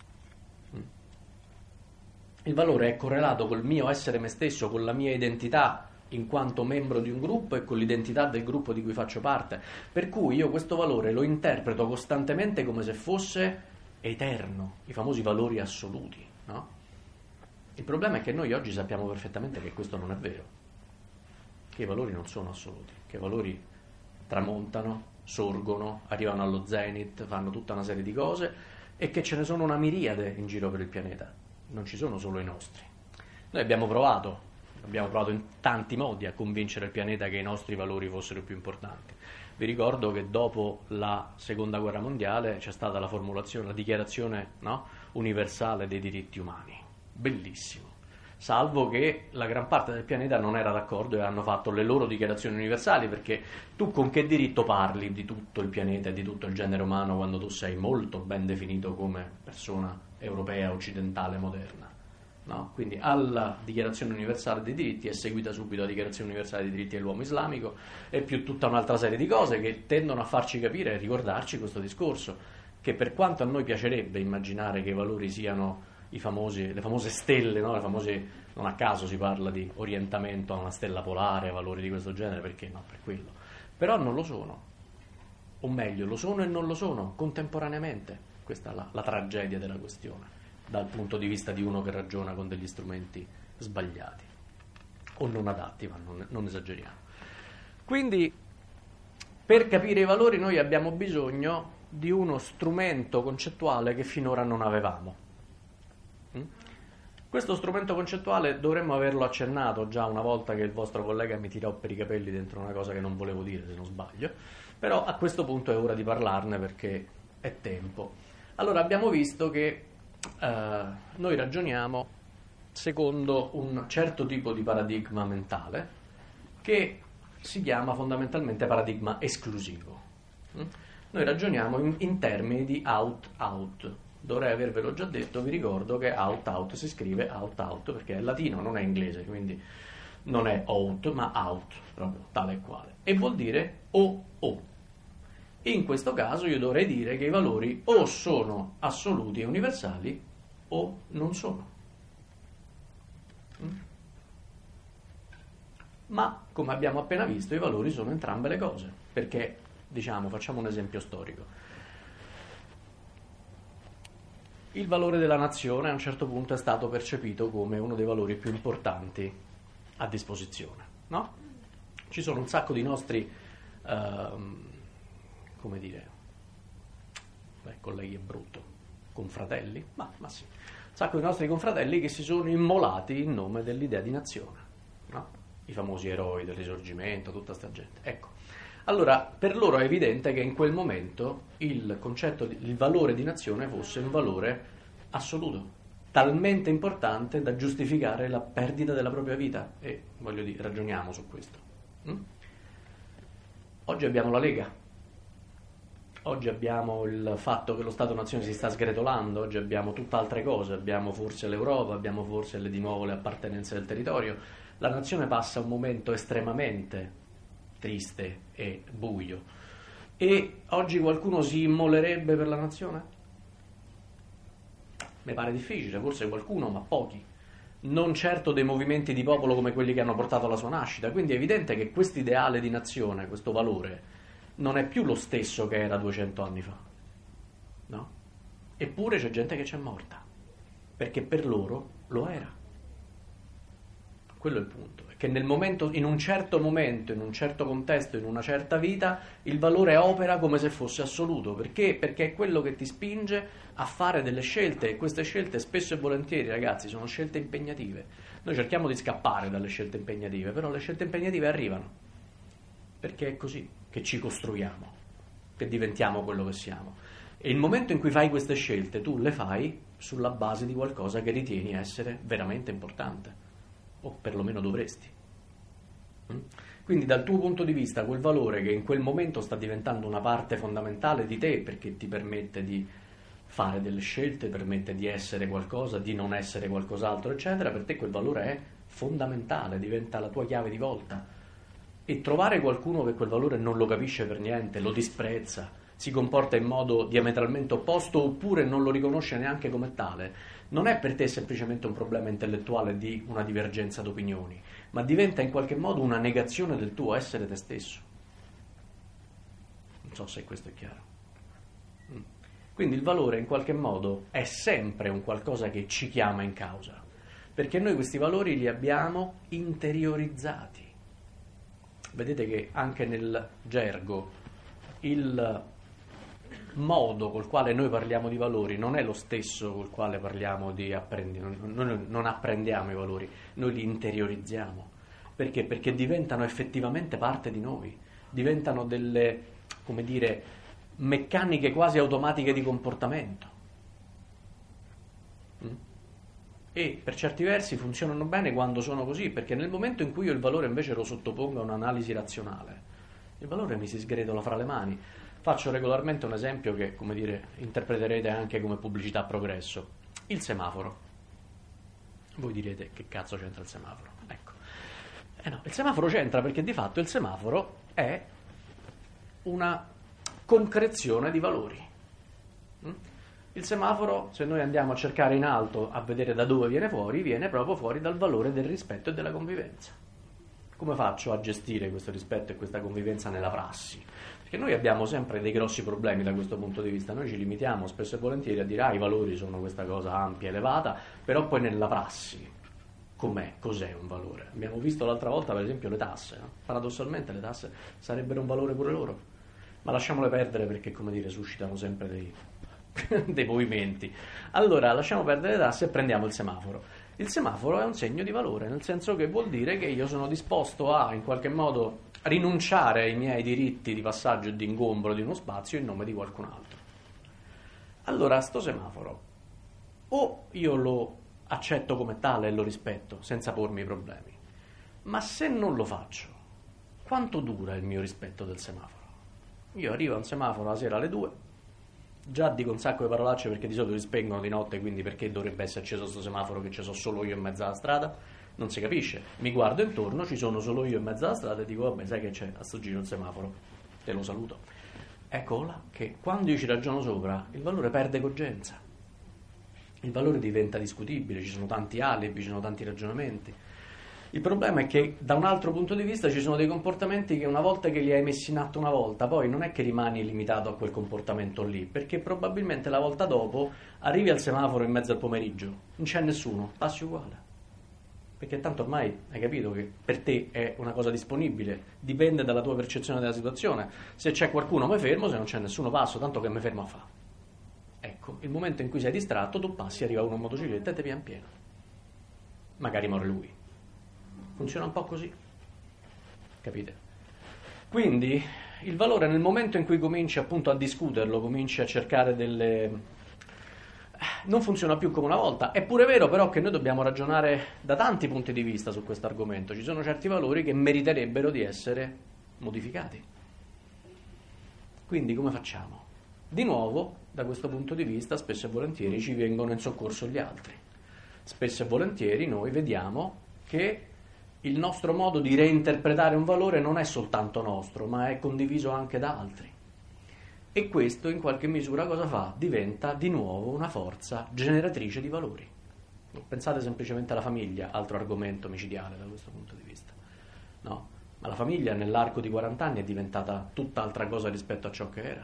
Il valore è correlato col mio essere me stesso, con la mia identità in quanto membro di un gruppo e con l'identità del gruppo di cui faccio parte, per cui io questo valore lo interpreto costantemente come se fosse eterno, i famosi valori assoluti, no? Il problema è che noi oggi sappiamo perfettamente che questo non è vero, che i valori non sono assoluti, che i valori tramontano, sorgono, arrivano allo zenit, fanno tutta una serie di cose, e che ce ne sono una miriade in giro per il pianeta, non ci sono solo i nostri. Noi abbiamo provato in tanti modi a convincere il pianeta che i nostri valori fossero più importanti. Vi ricordo che dopo la Seconda Guerra Mondiale c'è stata la formulazione, la dichiarazione, no, universale dei diritti umani. Bellissimo. Salvo che la gran parte del pianeta non era d'accordo e hanno fatto le loro dichiarazioni universali, perché tu con che diritto parli di tutto il pianeta e di tutto il genere umano quando tu sei molto ben definito come persona europea, occidentale, moderna? No? Quindi alla Dichiarazione Universale dei Diritti è seguita subito la Dichiarazione Universale dei Diritti dell'Uomo Islamico e più tutta un'altra serie di cose che tendono a farci capire e ricordarci questo discorso, che per quanto a noi piacerebbe immaginare che i valori siano le famose stelle, no? Non a caso si parla di orientamento a una stella polare, valori di questo genere, perché no? Per quello. Però non lo sono, o meglio, lo sono e non lo sono contemporaneamente. Questa è la tragedia della questione, dal punto di vista di uno che ragiona con degli strumenti sbagliati o non adatti, ma non esageriamo. Quindi, per capire i valori noi abbiamo bisogno di uno strumento concettuale che finora non avevamo. Questo strumento concettuale dovremmo averlo accennato già una volta che il vostro collega mi tirò per i capelli dentro una cosa che non volevo dire, se non sbaglio, però a questo punto è ora di parlarne perché è tempo. Allora, abbiamo visto che noi ragioniamo secondo un certo tipo di paradigma mentale che si chiama fondamentalmente paradigma esclusivo. Noi ragioniamo in termini di out-out. Dovrei avervelo già detto, vi ricordo che out-out si scrive out-out perché è latino, non è inglese, quindi non è out, ma out, proprio tale e quale. E vuol dire o. In questo caso io dovrei dire che i valori o sono assoluti e universali o non sono. Ma, come abbiamo appena visto, i valori sono entrambe le cose, perché, facciamo un esempio storico. Il valore della nazione a un certo punto è stato percepito come uno dei valori più importanti a disposizione, no? Ci sono un sacco di nostri, colleghi è brutto, confratelli? Ma sì, un sacco di nostri confratelli che si sono immolati in nome dell'idea di nazione, no? I famosi eroi del Risorgimento, tutta sta gente. Ecco, allora per loro è evidente che in quel momento il valore di nazione fosse un valore assoluto, talmente importante da giustificare la perdita della propria vita. E ragioniamo su questo. Oggi abbiamo la Lega, oggi abbiamo il fatto che lo Stato-nazione si sta sgretolando, oggi abbiamo tutt'altre cose, abbiamo forse l'Europa, abbiamo forse di nuovo le appartenenze del territorio. La nazione passa un momento estremamente triste e buio. E oggi qualcuno si immolerebbe per la nazione? Mi pare difficile, forse qualcuno, ma pochi. Non certo dei movimenti di popolo come quelli che hanno portato alla sua nascita. Quindi è evidente che questo ideale di nazione, questo valore, non è più lo stesso che era 200 anni fa. No? Eppure c'è gente che c'è morta, perché per loro lo era. Quello è il punto, è che in un certo momento, in un certo contesto, in una certa vita, il valore opera come se fosse assoluto. Perché? Perché è quello che ti spinge a fare delle scelte, e queste scelte spesso e volentieri, ragazzi, sono scelte impegnative. Noi cerchiamo di scappare dalle scelte impegnative, però le scelte impegnative arrivano, perché è così che ci costruiamo, che diventiamo quello che siamo. E il momento in cui fai queste scelte, tu le fai sulla base di qualcosa che ritieni essere veramente importante. O perlomeno dovresti. Quindi dal tuo punto di vista quel valore che in quel momento sta diventando una parte fondamentale di te, perché ti permette di fare delle scelte, permette di essere qualcosa, di non essere qualcos'altro, eccetera, per te quel valore è fondamentale, diventa la tua chiave di volta. E trovare qualcuno che quel valore non lo capisce per niente, lo disprezza, si comporta in modo diametralmente opposto oppure non lo riconosce neanche come tale, non è per te semplicemente un problema intellettuale di una divergenza d'opinioni, ma diventa in qualche modo una negazione del tuo essere te stesso. Non so se questo è chiaro. Quindi il valore in qualche modo è sempre un qualcosa che ci chiama in causa, perché noi questi valori li abbiamo interiorizzati. Vedete che anche nel gergo il modo col quale noi parliamo di valori non è lo stesso col quale parliamo di noi non apprendiamo i valori, noi li interiorizziamo. Perché? Perché diventano effettivamente parte di noi, diventano delle, meccaniche quasi automatiche di comportamento. E per certi versi funzionano bene quando sono così, perché nel momento in cui io il valore invece lo sottopongo a un'analisi razionale, il valore mi si sgretola fra le mani. Faccio regolarmente un esempio che, interpreterete anche come pubblicità a progresso. Il semaforo. Voi direte, che cazzo c'entra il semaforo? Ecco. No, il semaforo c'entra perché di fatto il semaforo è una concrezione di valori. Il semaforo, se noi andiamo a cercare in alto a vedere da dove viene proprio fuori dal valore del rispetto e della convivenza. Come faccio a gestire questo rispetto e questa convivenza nella prassi? Perché noi abbiamo sempre dei grossi problemi da questo punto di vista, noi ci limitiamo spesso e volentieri a dire i valori sono questa cosa ampia, elevata, però poi nella prassi com'è? Cos'è un valore? Abbiamo visto l'altra volta per esempio le tasse, no? Paradossalmente le tasse sarebbero un valore pure loro, ma lasciamole perdere perché, come dire, suscitano sempre dei movimenti. Allora lasciamo perdere le tasse e prendiamo il semaforo. Il semaforo è un segno di valore, nel senso che vuol dire che io sono disposto a, in qualche modo, rinunciare ai miei diritti di passaggio e di ingombro di uno spazio in nome di qualcun altro. Allora, sto semaforo, o io lo accetto come tale e lo rispetto senza pormi problemi, ma se non lo faccio, quanto dura il mio rispetto del semaforo? Io arrivo a un semaforo la sera alle 2, già dico un sacco di parolacce perché di solito li spengono di notte, quindi perché dovrebbe essere acceso questo semaforo che ci sono solo io in mezzo alla strada? Non si capisce. Mi guardo intorno, ci sono solo io in mezzo alla strada e dico vabbè, sai che c'è, a sto giro il semaforo, te lo saluto. Eccola che quando io ci ragiono sopra il valore perde cogenza, il valore diventa discutibile, ci sono tanti alibi, ci sono tanti ragionamenti. Il problema è che da un altro punto di vista ci sono dei comportamenti che una volta che li hai messi in atto una volta, poi non è che rimani limitato a quel comportamento lì, perché probabilmente la volta dopo arrivi al semaforo in mezzo al pomeriggio, non c'è nessuno, passi uguale. Perché tanto ormai hai capito che per te è una cosa disponibile, dipende dalla tua percezione della situazione. Se c'è qualcuno mi fermo, se non c'è nessuno passo, tanto che mi fermo a fa'. Ecco, il momento in cui sei distratto, tu passi, arriva uno in motocicletta e ti pian pieno. Magari muore lui. Funziona un po' così, capite? Quindi il valore nel momento in cui cominci appunto a discuterlo, cominci a cercare non funziona più come una volta. È pure vero però che noi dobbiamo ragionare da tanti punti di vista su questo argomento. Ci sono certi valori che meriterebbero di essere modificati. Quindi come facciamo? Di nuovo, da questo punto di vista, spesso e volentieri ci vengono in soccorso gli altri. Spesso e volentieri noi vediamo che il nostro modo di reinterpretare un valore non è soltanto nostro, ma è condiviso anche da altri. E questo in qualche misura cosa fa? Diventa di nuovo una forza generatrice di valori. Pensate semplicemente alla famiglia, altro argomento micidiale da questo punto di vista. No? Ma la famiglia nell'arco di 40 anni è diventata tutt'altra cosa rispetto a ciò che era.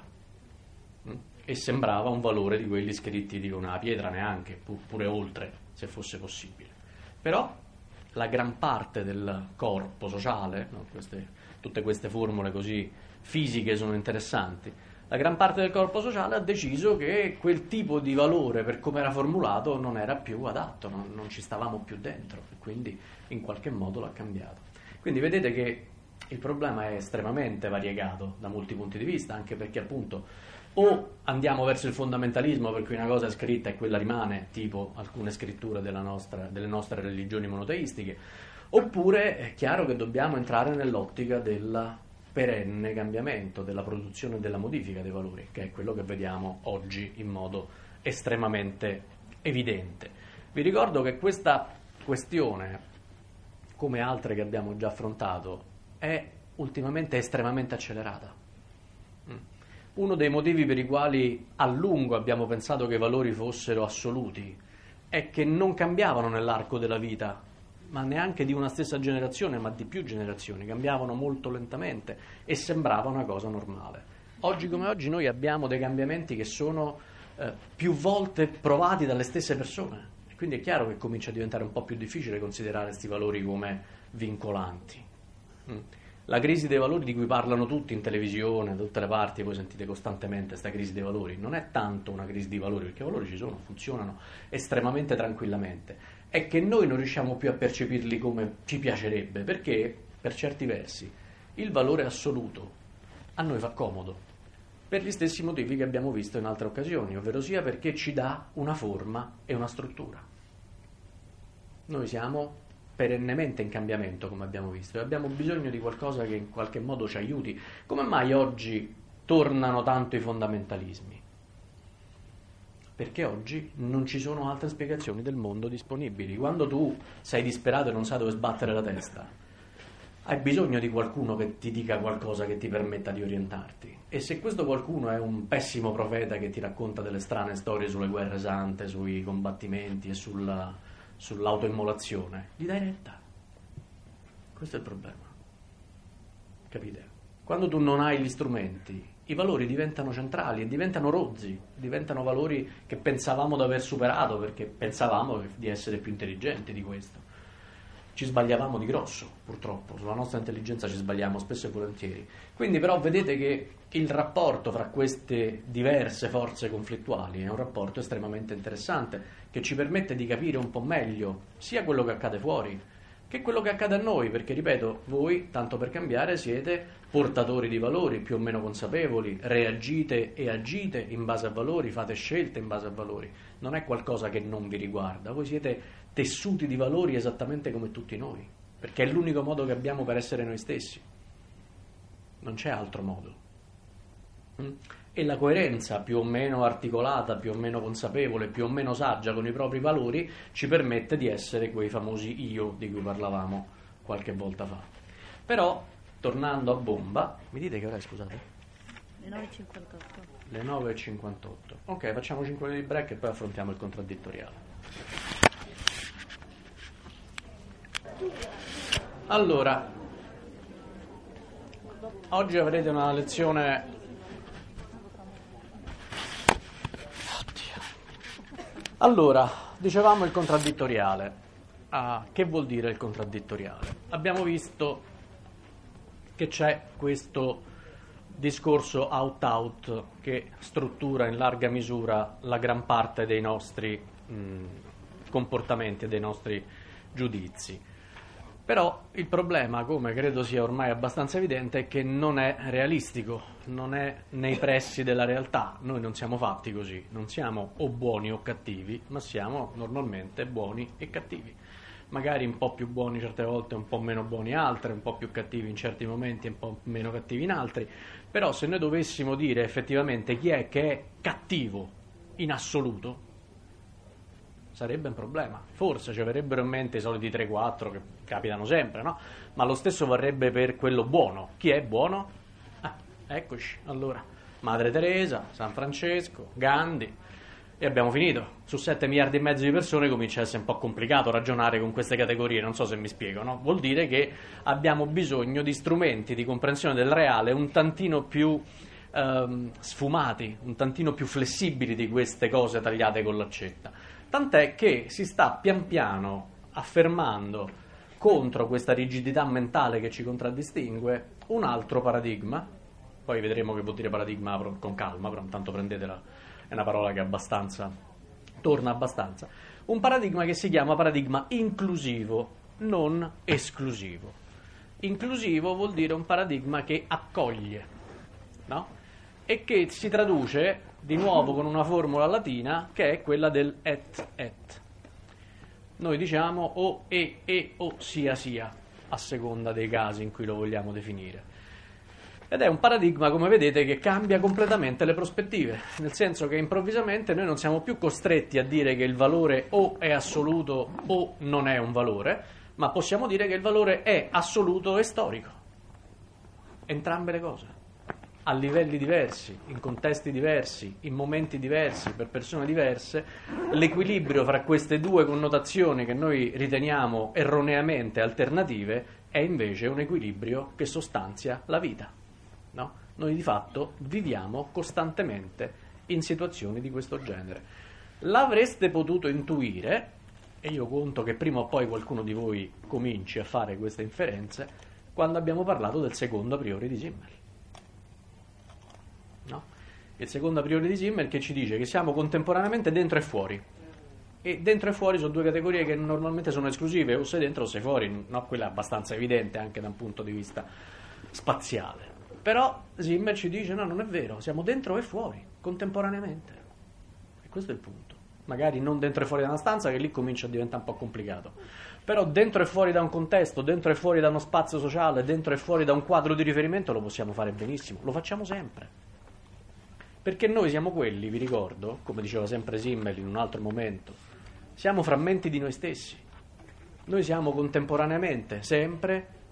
E sembrava un valore di quelli scritti di una pietra neanche, pure oltre, se fosse possibile. Però la gran parte del corpo sociale, no? Tutte queste formule così fisiche sono interessanti, la gran parte del corpo sociale ha deciso che quel tipo di valore per come era formulato non era più adatto, non ci stavamo più dentro e quindi in qualche modo l'ha cambiato. Quindi vedete che il problema è estremamente variegato da molti punti di vista, anche perché appunto o andiamo verso il fondamentalismo per cui una cosa è scritta e quella rimane, tipo alcune scritture delle nostre religioni monoteistiche, oppure è chiaro che dobbiamo entrare nell'ottica del perenne cambiamento, della produzione e della modifica dei valori, che è quello che vediamo oggi in modo estremamente evidente. Vi ricordo che questa questione, come altre che abbiamo già affrontato, è ultimamente estremamente accelerata. Uno dei motivi per i quali a lungo abbiamo pensato che i valori fossero assoluti è che non cambiavano nell'arco della vita, ma neanche di una stessa generazione, ma di più generazioni, cambiavano molto lentamente e sembrava una cosa normale. Oggi come oggi noi abbiamo dei cambiamenti che sono più volte provati dalle stesse persone, e quindi è chiaro che comincia a diventare un po' più difficile considerare questi valori come vincolanti. La crisi dei valori di cui parlano tutti in televisione, da tutte le parti, voi sentite costantemente questa crisi dei valori, non è tanto una crisi di valori, perché i valori ci sono, funzionano estremamente tranquillamente, è che noi non riusciamo più a percepirli come ci piacerebbe, perché per certi versi il valore assoluto a noi fa comodo, per gli stessi motivi che abbiamo visto in altre occasioni, ovvero sia perché ci dà una forma e una struttura. Noi siamo perennemente in cambiamento, come abbiamo visto, e abbiamo bisogno di qualcosa che in qualche modo ci aiuti. Come mai oggi tornano tanto i fondamentalismi? Perché oggi non ci sono altre spiegazioni del mondo disponibili. Quando tu sei disperato e non sai dove sbattere la testa, hai bisogno di qualcuno che ti dica qualcosa che ti permetta di orientarti. E se questo qualcuno è un pessimo profeta che ti racconta delle strane storie sulle guerre sante, sui combattimenti e sull'autoimmolazione, gli dai retta. Questo è il problema. Capite? Quando tu non hai gli strumenti, i valori diventano centrali e diventano rozzi, diventano valori che pensavamo di aver superato perché pensavamo di essere più intelligenti di questo. Ci sbagliavamo di grosso, purtroppo, sulla nostra intelligenza ci sbagliamo spesso e volentieri. Quindi però vedete che il rapporto fra queste diverse forze conflittuali è un rapporto estremamente interessante che ci permette di capire un po' meglio sia quello che accade fuori che quello che accade a noi, perché ripeto, voi, tanto per cambiare, siete portatori di valori più o meno consapevoli, reagite e agite in base a valori, fate scelte in base a valori, non è qualcosa che non vi riguarda, voi siete tessuti di valori esattamente come tutti noi, perché è l'unico modo che abbiamo per essere noi stessi, non c'è altro modo. E la coerenza più o meno articolata, più o meno consapevole, più o meno saggia con i propri valori ci permette di essere quei famosi io di cui parlavamo qualche volta fa. Però, tornando a bomba, mi dite che ora è, scusate? Le 9.58. Le 9.58. Ok, facciamo 5 minuti di break e poi affrontiamo il contraddittoriale. Allora, oggi avrete una lezione... Allora, dicevamo il contraddittoriale. Che vuol dire il contraddittoriale? Abbiamo visto che c'è questo discorso out-out che struttura in larga misura la gran parte dei nostri comportamenti e dei nostri giudizi. Però il problema, come credo sia ormai abbastanza evidente, è che non è realistico, non è nei pressi della realtà. Noi non siamo fatti così, non siamo o buoni o cattivi, ma siamo normalmente buoni e cattivi. Magari un po' più buoni certe volte, un po' meno buoni altre, un po' più cattivi in certi momenti e un po' meno cattivi in altri. Però se noi dovessimo dire effettivamente chi è che è cattivo in assoluto, sarebbe un problema. Forse ci verrebbero in mente i soliti 3-4 che capitano sempre, no? Ma lo stesso varrebbe per quello buono. Chi è buono? Eccoci, allora. Madre Teresa, San Francesco, Gandhi, e abbiamo finito. Su 7 miliardi e mezzo di persone comincia a essere un po' complicato ragionare con queste categorie, non so se mi spiego, no? Vuol dire che abbiamo bisogno di strumenti di comprensione del reale un tantino più sfumati, un tantino più flessibili di queste cose tagliate con l'accetta. Tant'è che si sta pian piano affermando contro questa rigidità mentale che ci contraddistingue un altro paradigma, poi vedremo che vuol dire paradigma con calma, però intanto prendetela, è una parola che torna abbastanza, un paradigma che si chiama paradigma inclusivo, non esclusivo. Inclusivo vuol dire un paradigma che accoglie, no? E che si traduce di nuovo con una formula latina che è quella del et. Noi diciamo o e o sia, a seconda dei casi in cui lo vogliamo definire. Ed è un paradigma, come vedete, che cambia completamente le prospettive, nel senso che improvvisamente noi non siamo più costretti a dire che il valore o è assoluto o non è un valore, ma possiamo dire che il valore è assoluto e storico. Entrambe le cose. A livelli diversi, in contesti diversi, in momenti diversi, per persone diverse, l'equilibrio fra queste due connotazioni che noi riteniamo erroneamente alternative è invece un equilibrio che sostanzia la vita, no? Noi di fatto viviamo costantemente in situazioni di questo genere. L'avreste potuto intuire, e io conto che prima o poi qualcuno di voi cominci a fare queste inferenze, quando abbiamo parlato del secondo a priori di Simmel. No? Il secondo a priori di Simmel che ci dice che siamo contemporaneamente dentro e fuori, e dentro e fuori sono due categorie che normalmente sono esclusive, o sei dentro o sei fuori, no? Quella è abbastanza evidente anche da un punto di vista spaziale, però Simmel ci dice no, non è vero, siamo dentro e fuori contemporaneamente, e questo è il punto. Magari non dentro e fuori da una stanza, che lì comincia a diventare un po' complicato, però dentro e fuori da un contesto, dentro e fuori da uno spazio sociale, dentro e fuori da un quadro di riferimento lo possiamo fare benissimo, lo facciamo sempre. Perché noi siamo quelli, vi ricordo, come diceva sempre Simmel in un altro momento, siamo frammenti di noi stessi. Noi siamo contemporaneamente sempre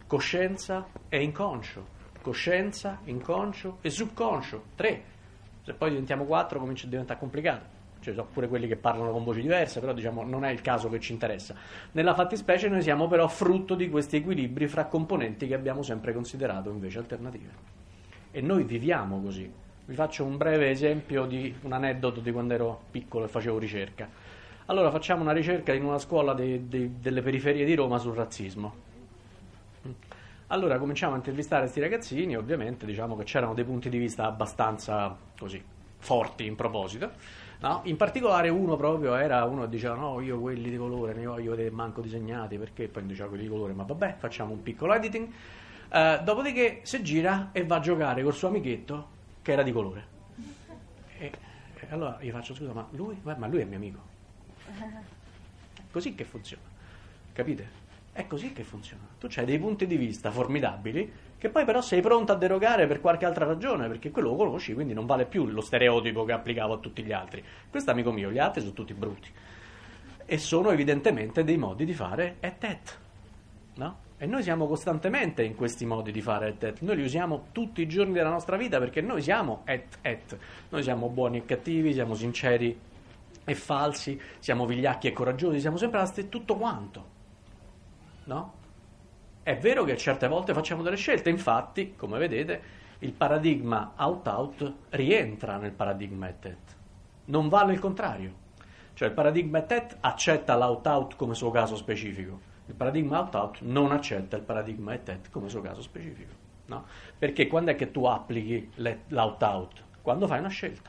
coscienza e inconscio, coscienza, inconscio e subconscio, 3. Se poi diventiamo 4 comincia a diventare complicato. Ci sono pure quelli che parlano con voci diverse, però diciamo non è il caso che ci interessa. Nella fattispecie noi siamo però frutto di questi equilibri fra componenti che abbiamo sempre considerato invece alternative. E noi viviamo così. Vi faccio un breve esempio di un aneddoto di quando ero piccolo e facevo ricerca. Allora facciamo una ricerca in una scuola delle periferie di Roma sul razzismo. Allora cominciamo a intervistare questi ragazzini, ovviamente diciamo che c'erano dei punti di vista abbastanza così forti in proposito. No? In particolare uno che diceva no, io quelli di colore ne voglio vedere manco disegnati, perché poi diceva quelli di colore, ma vabbè, facciamo un piccolo editing. Dopodiché si gira e va a giocare col suo amichetto che era di colore. E allora io faccio scusa, ma lui è mio amico. È così che funziona, capite? È così che funziona. Tu c'hai dei punti di vista formidabili che poi però sei pronto a derogare per qualche altra ragione, perché quello lo conosci, quindi non vale più lo stereotipo che applicavo a tutti gli altri. Questo è amico mio, gli altri sono tutti brutti. E sono evidentemente dei modi di fare et, no? E noi siamo costantemente in questi modi di fare et. Noi li usiamo tutti i giorni della nostra vita perché noi siamo et. Noi siamo buoni e cattivi, siamo sinceri e falsi, siamo vigliacchi e coraggiosi, siamo sempre tutto quanto. No? È vero che certe volte facciamo delle scelte, infatti, come vedete, il paradigma out-out rientra nel paradigma et. Non vale il contrario. Cioè il paradigma et accetta l'out-out come suo caso specifico, il paradigma out-out non accetta il paradigma et come suo caso specifico. No? Perché quando è che tu applichi l'out-out? Quando fai una scelta.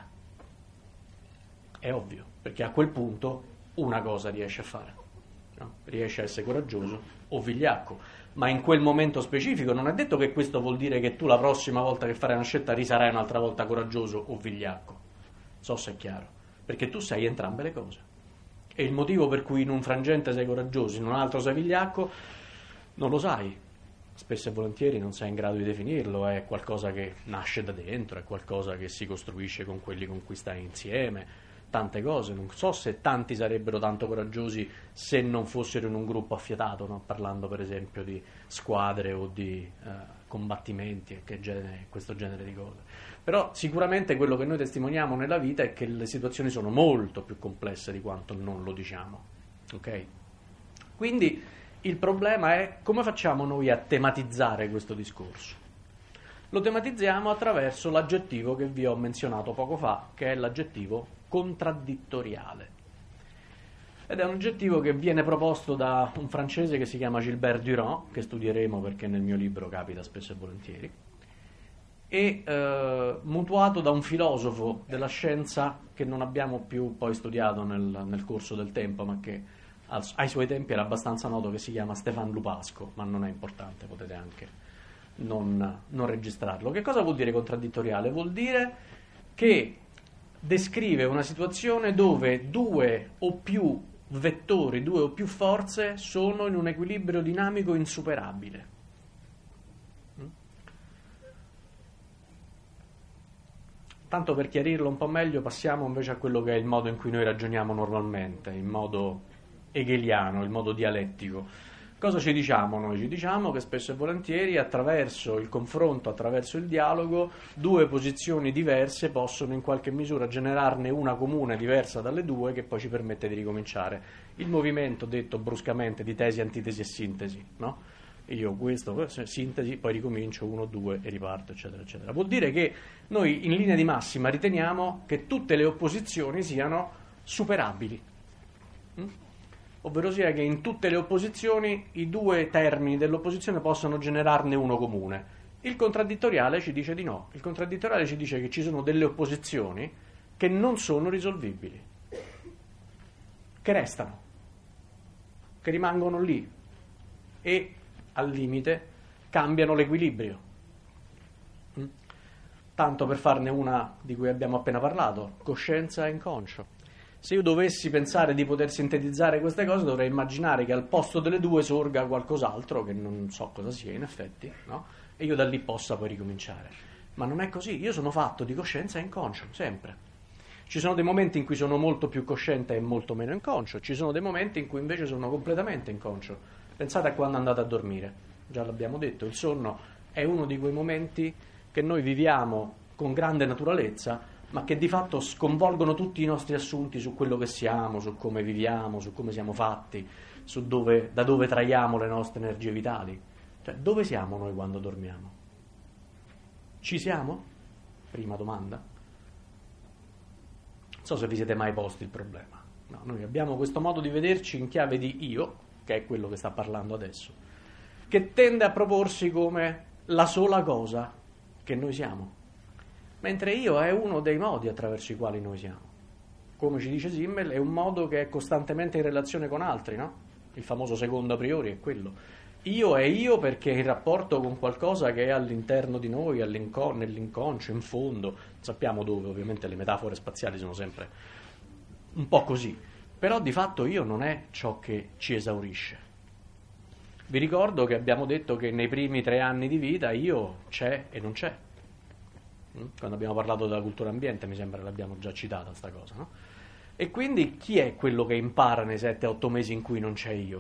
È ovvio, perché a quel punto una cosa riesci a fare. No? Riesci a essere coraggioso o vigliacco, ma in quel momento specifico non è detto che questo vuol dire che tu la prossima volta che farai una scelta risarai un'altra volta coraggioso o vigliacco. So se è chiaro, perché tu sei entrambe le cose. E il motivo per cui in un frangente sei coraggioso, in un altro sei vigliacco, non lo sai. Spesso e volentieri non sei in grado di definirlo, è qualcosa che nasce da dentro, è qualcosa che si costruisce con quelli con cui stai insieme. Tante cose, non so se tanti sarebbero tanto coraggiosi se non fossero in un gruppo affiatato, no? Parlando per esempio di squadre o di combattimenti e questo genere di cose. Però sicuramente quello che noi testimoniamo nella vita è che le situazioni sono molto più complesse di quanto non lo diciamo. Ok? Quindi il problema è come facciamo noi a tematizzare questo discorso. Lo tematizziamo attraverso l'aggettivo che vi ho menzionato poco fa, che è l'aggettivo contraddittoriale. Ed è un aggettivo che viene proposto da un francese che si chiama Gilbert Durand, che studieremo perché nel mio libro capita spesso e volentieri, e mutuato da un filosofo della scienza che non abbiamo più poi studiato nel corso del tempo, ma che ai suoi tempi era abbastanza noto, che si chiama Stéphane Lupasco, ma non è importante, potete anche non registrarlo. Che cosa vuol dire contraddittoriale? Vuol dire che descrive una situazione dove due o più vettori, due o più forze sono in un equilibrio dinamico insuperabile. Tanto per chiarirlo un po' meglio passiamo invece a quello che è il modo in cui noi ragioniamo normalmente, il modo hegeliano, il modo dialettico. Cosa ci diciamo noi? Ci diciamo che spesso e volentieri attraverso il confronto, attraverso il dialogo, due posizioni diverse possono in qualche misura generarne una comune diversa dalle due che poi ci permette di ricominciare. Il movimento detto bruscamente di tesi, antitesi e sintesi, no? Io questo, sintesi, poi ricomincio, 1, 2 e riparto, eccetera, eccetera. Vuol dire che noi in linea di massima riteniamo che tutte le opposizioni siano superabili. Ovvero sia che in tutte le opposizioni i due termini dell'opposizione possono generarne uno comune. Il contraddittoriale ci dice di no. Il contraddittoriale ci dice che ci sono delle opposizioni che non sono risolvibili, che restano, che rimangono lì e al limite cambiano l'equilibrio. Tanto per farne una di cui abbiamo appena parlato, coscienza e inconscio. Se io dovessi pensare di poter sintetizzare queste cose, dovrei immaginare che al posto delle due sorga qualcos'altro, che non so cosa sia in effetti, no? E io da lì possa poi ricominciare. Ma non è così, io sono fatto di coscienza e inconscio, sempre. Ci sono dei momenti in cui sono molto più cosciente e molto meno inconscio, ci sono dei momenti in cui invece sono completamente inconscio. Pensate a quando andate a dormire. già l'abbiamo detto, il sonno è uno di quei momenti che noi viviamo con grande naturalezza, ma che di fatto sconvolgono tutti i nostri assunti su quello che siamo, su come viviamo, su come siamo fatti, da dove traiamo le nostre energie vitali. Cioè, dove siamo noi quando dormiamo? Ci siamo? Prima domanda. Non so se vi siete mai posti il problema. No, noi abbiamo questo modo di vederci in chiave di io, che è quello che sta parlando adesso, che tende a proporsi come la sola cosa che noi siamo, mentre io è uno dei modi attraverso i quali noi siamo. Come ci dice Simmel, è un modo che è costantemente in relazione con altri, no? Il famoso secondo a priori è quello. Io è io perché è in rapporto con qualcosa che è all'interno di noi, nell'inconscio, in fondo, sappiamo dove, ovviamente le metafore spaziali sono sempre un po' così, però di fatto io non è ciò che ci esaurisce. Vi ricordo che abbiamo detto che nei primi 3 anni di vita io c'è e non c'è. Quando abbiamo parlato della cultura ambiente mi sembra che l'abbiamo già citata sta cosa, no? E quindi chi è quello che impara nei 7-8 mesi in cui non c'è io?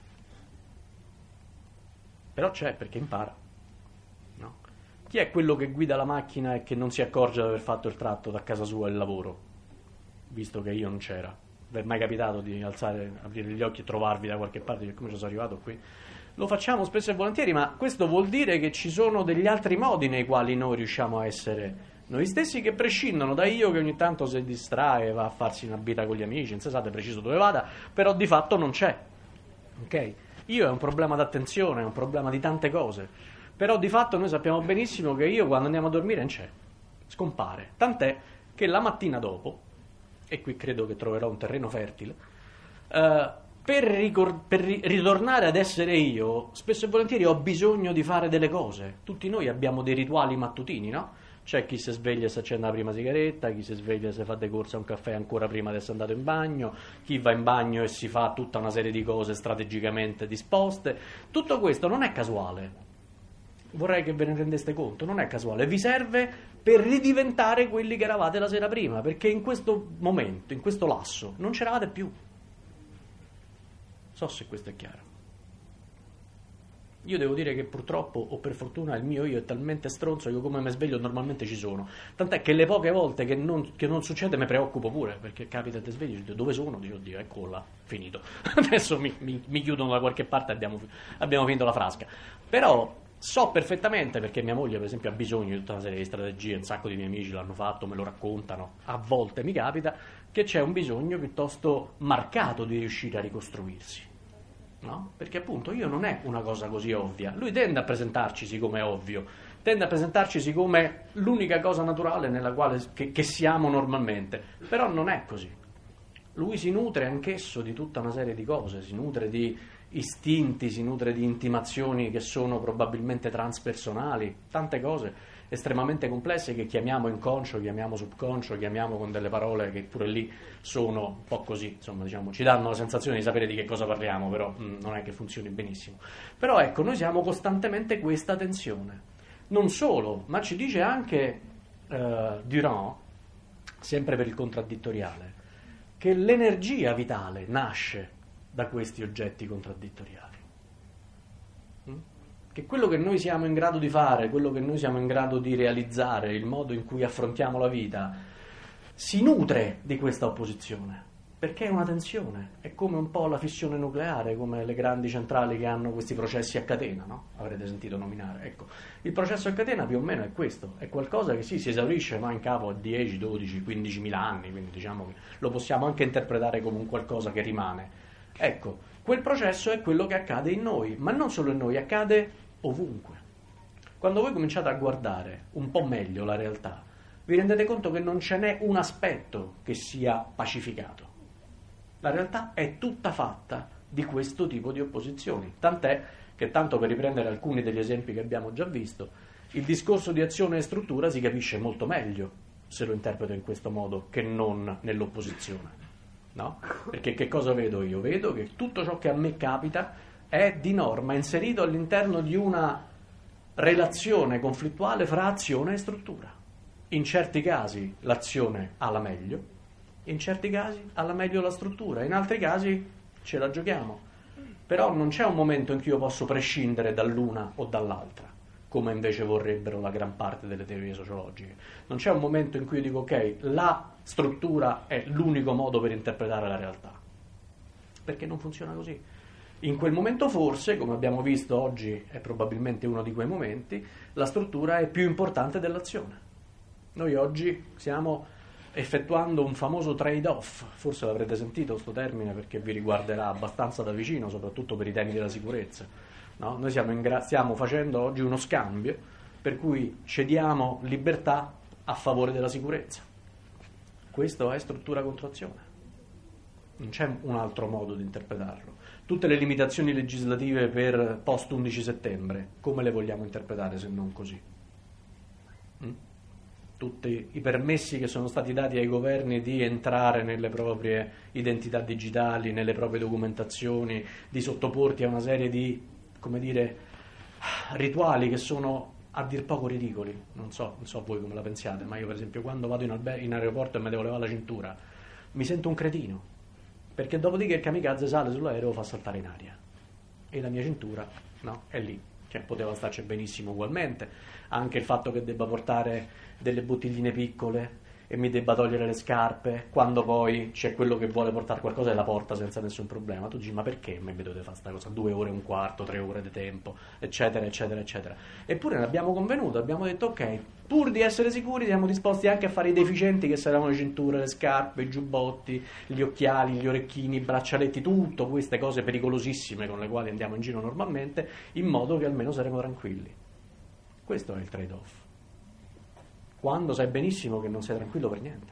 Però c'è perché impara, no? Chi è quello che guida la macchina e che non si accorge di aver fatto il tratto da casa sua al lavoro, visto che io non c'era? Vi è mai capitato di aprire gli occhi e trovarvi da qualche parte, come ci sono arrivato qui? Lo facciamo spesso e volentieri, ma questo vuol dire che ci sono degli altri modi nei quali noi riusciamo a essere noi stessi, che prescindono da io che ogni tanto si distrae, va a farsi una bita con gli amici, non si sa preciso dove vada, però di fatto non c'è. Ok? Io è un problema d'attenzione, è un problema di tante cose, però di fatto noi sappiamo benissimo che io quando andiamo a dormire non c'è, scompare, tant'è che la mattina dopo, e qui credo che troverò un terreno fertile, per ritornare ad essere io, spesso e volentieri ho bisogno di fare delle cose. Tutti noi abbiamo dei rituali mattutini, no? C'è chi si sveglia e si accende la prima sigaretta, chi si sveglia e si fa de corsa un caffè ancora prima di essere andato in bagno, chi va in bagno e si fa tutta una serie di cose strategicamente disposte. Tutto questo non è casuale. Vorrei che ve ne rendeste conto, non è casuale, vi serve per ridiventare quelli che eravate la sera prima, perché in questo momento, in questo lasso, non c'eravate più. So se questo è chiaro. Io devo dire che purtroppo, o per fortuna, il mio io è talmente stronzo che come mi sveglio normalmente ci sono. Tant'è che le poche volte che non succede mi preoccupo pure, perché capita che ti svegli e dico dove sono? Dico oddio, ecco là, finito. Adesso mi chiudono da qualche parte e abbiamo finito la frasca. Però so perfettamente, perché mia moglie per esempio ha bisogno di tutta una serie di strategie, un sacco di miei amici l'hanno fatto, me lo raccontano, a volte mi capita che c'è un bisogno piuttosto marcato di riuscire a ricostruirsi. No? Perché appunto io non è una cosa così ovvia. Lui tende a presentarcisi come ovvio, tende a presentarcisi come l'unica cosa naturale nella quale che siamo normalmente, però non è così. Lui si nutre anch'esso di tutta una serie di cose, si nutre di istinti, si nutre di intimazioni che sono probabilmente transpersonali, tante cose estremamente complesse che chiamiamo inconscio, chiamiamo subconscio, chiamiamo con delle parole che pure lì sono un po' così, insomma, diciamo, ci danno la sensazione di sapere di che cosa parliamo, però non è che funzioni benissimo. Però ecco, noi siamo costantemente questa tensione. Non solo, ma ci dice anche Durand, sempre per il contraddittoriale, che l'energia vitale nasce da questi oggetti contraddittoriali. Che quello che noi siamo in grado di fare, quello che noi siamo in grado di realizzare, il modo in cui affrontiamo la vita, si nutre di questa opposizione, perché è una tensione, è come un po' la fissione nucleare, come le grandi centrali che hanno questi processi a catena, no? Avrete sentito nominare. Ecco, il processo a catena più o meno è questo, è qualcosa che sì, si esaurisce ma in capo a 10, 12, 15 mila anni, quindi diciamo che lo possiamo anche interpretare come un qualcosa che rimane. Ecco, quel processo è quello che accade in noi, ma non solo in noi, accade ovunque. Quando voi cominciate a guardare un po' meglio la realtà, vi rendete conto che non ce n'è un aspetto che sia pacificato. La realtà è tutta fatta di questo tipo di opposizioni, tant'è che, tanto per riprendere alcuni degli esempi che abbiamo già visto, il discorso di azione e struttura si capisce molto meglio se lo interpreto in questo modo che non nell'opposizione, no? Perché che cosa vedo io? Vedo che tutto ciò che a me capita è di norma inserito all'interno di una relazione conflittuale fra azione e struttura. In certi casi l'azione ha la meglio, in certi casi ha la meglio la struttura, in altri casi ce la giochiamo. Però non c'è un momento in cui io posso prescindere dall'una o dall'altra, come invece vorrebbero la gran parte delle teorie sociologiche. Non c'è un momento in cui io dico ok, la struttura è l'unico modo per interpretare la realtà, perché non funziona così. In quel momento forse, come abbiamo visto oggi, è probabilmente uno di quei momenti, la struttura è più importante dell'azione. Noi oggi stiamo effettuando un famoso trade-off, forse l'avrete sentito questo termine perché vi riguarderà abbastanza da vicino, soprattutto per i temi della sicurezza. No? Noi stiamo facendo oggi uno scambio per cui cediamo libertà a favore della sicurezza. Questo è struttura contro azione. Non c'è un altro modo di interpretarlo. Tutte le limitazioni legislative per post 11 settembre, come le vogliamo interpretare se non così? Tutti i permessi che sono stati dati ai governi di entrare nelle proprie identità digitali, nelle proprie documentazioni, di sottoporti a una serie di, come dire, rituali che sono a dir poco ridicoli. Non so voi come la pensiate, ma io per esempio quando vado in aeroporto e mi devo levare la cintura mi sento un cretino, perché dopodiché il kamikaze sale sull'aereo, fa saltare in aria e la mia cintura è lì. Cioè, poteva starci benissimo ugualmente. Anche il fatto che debba portare delle bottigline piccole e mi debba togliere le scarpe, quando poi c'è quello che vuole portare qualcosa e la porta senza nessun problema. Tu dici, ma perché mi dovete fare questa cosa? 2 ore e un quarto, 3 ore di tempo, eccetera, eccetera, eccetera. Eppure ne abbiamo convenuto, abbiamo detto, ok, pur di essere sicuri siamo disposti anche a fare i deficienti che saranno le cinture, le scarpe, i giubbotti, gli occhiali, gli orecchini, i braccialetti, tutto queste cose pericolosissime con le quali andiamo in giro normalmente, in modo che almeno saremo tranquilli. Questo è il trade-off. Quando sai benissimo che non sei tranquillo per niente.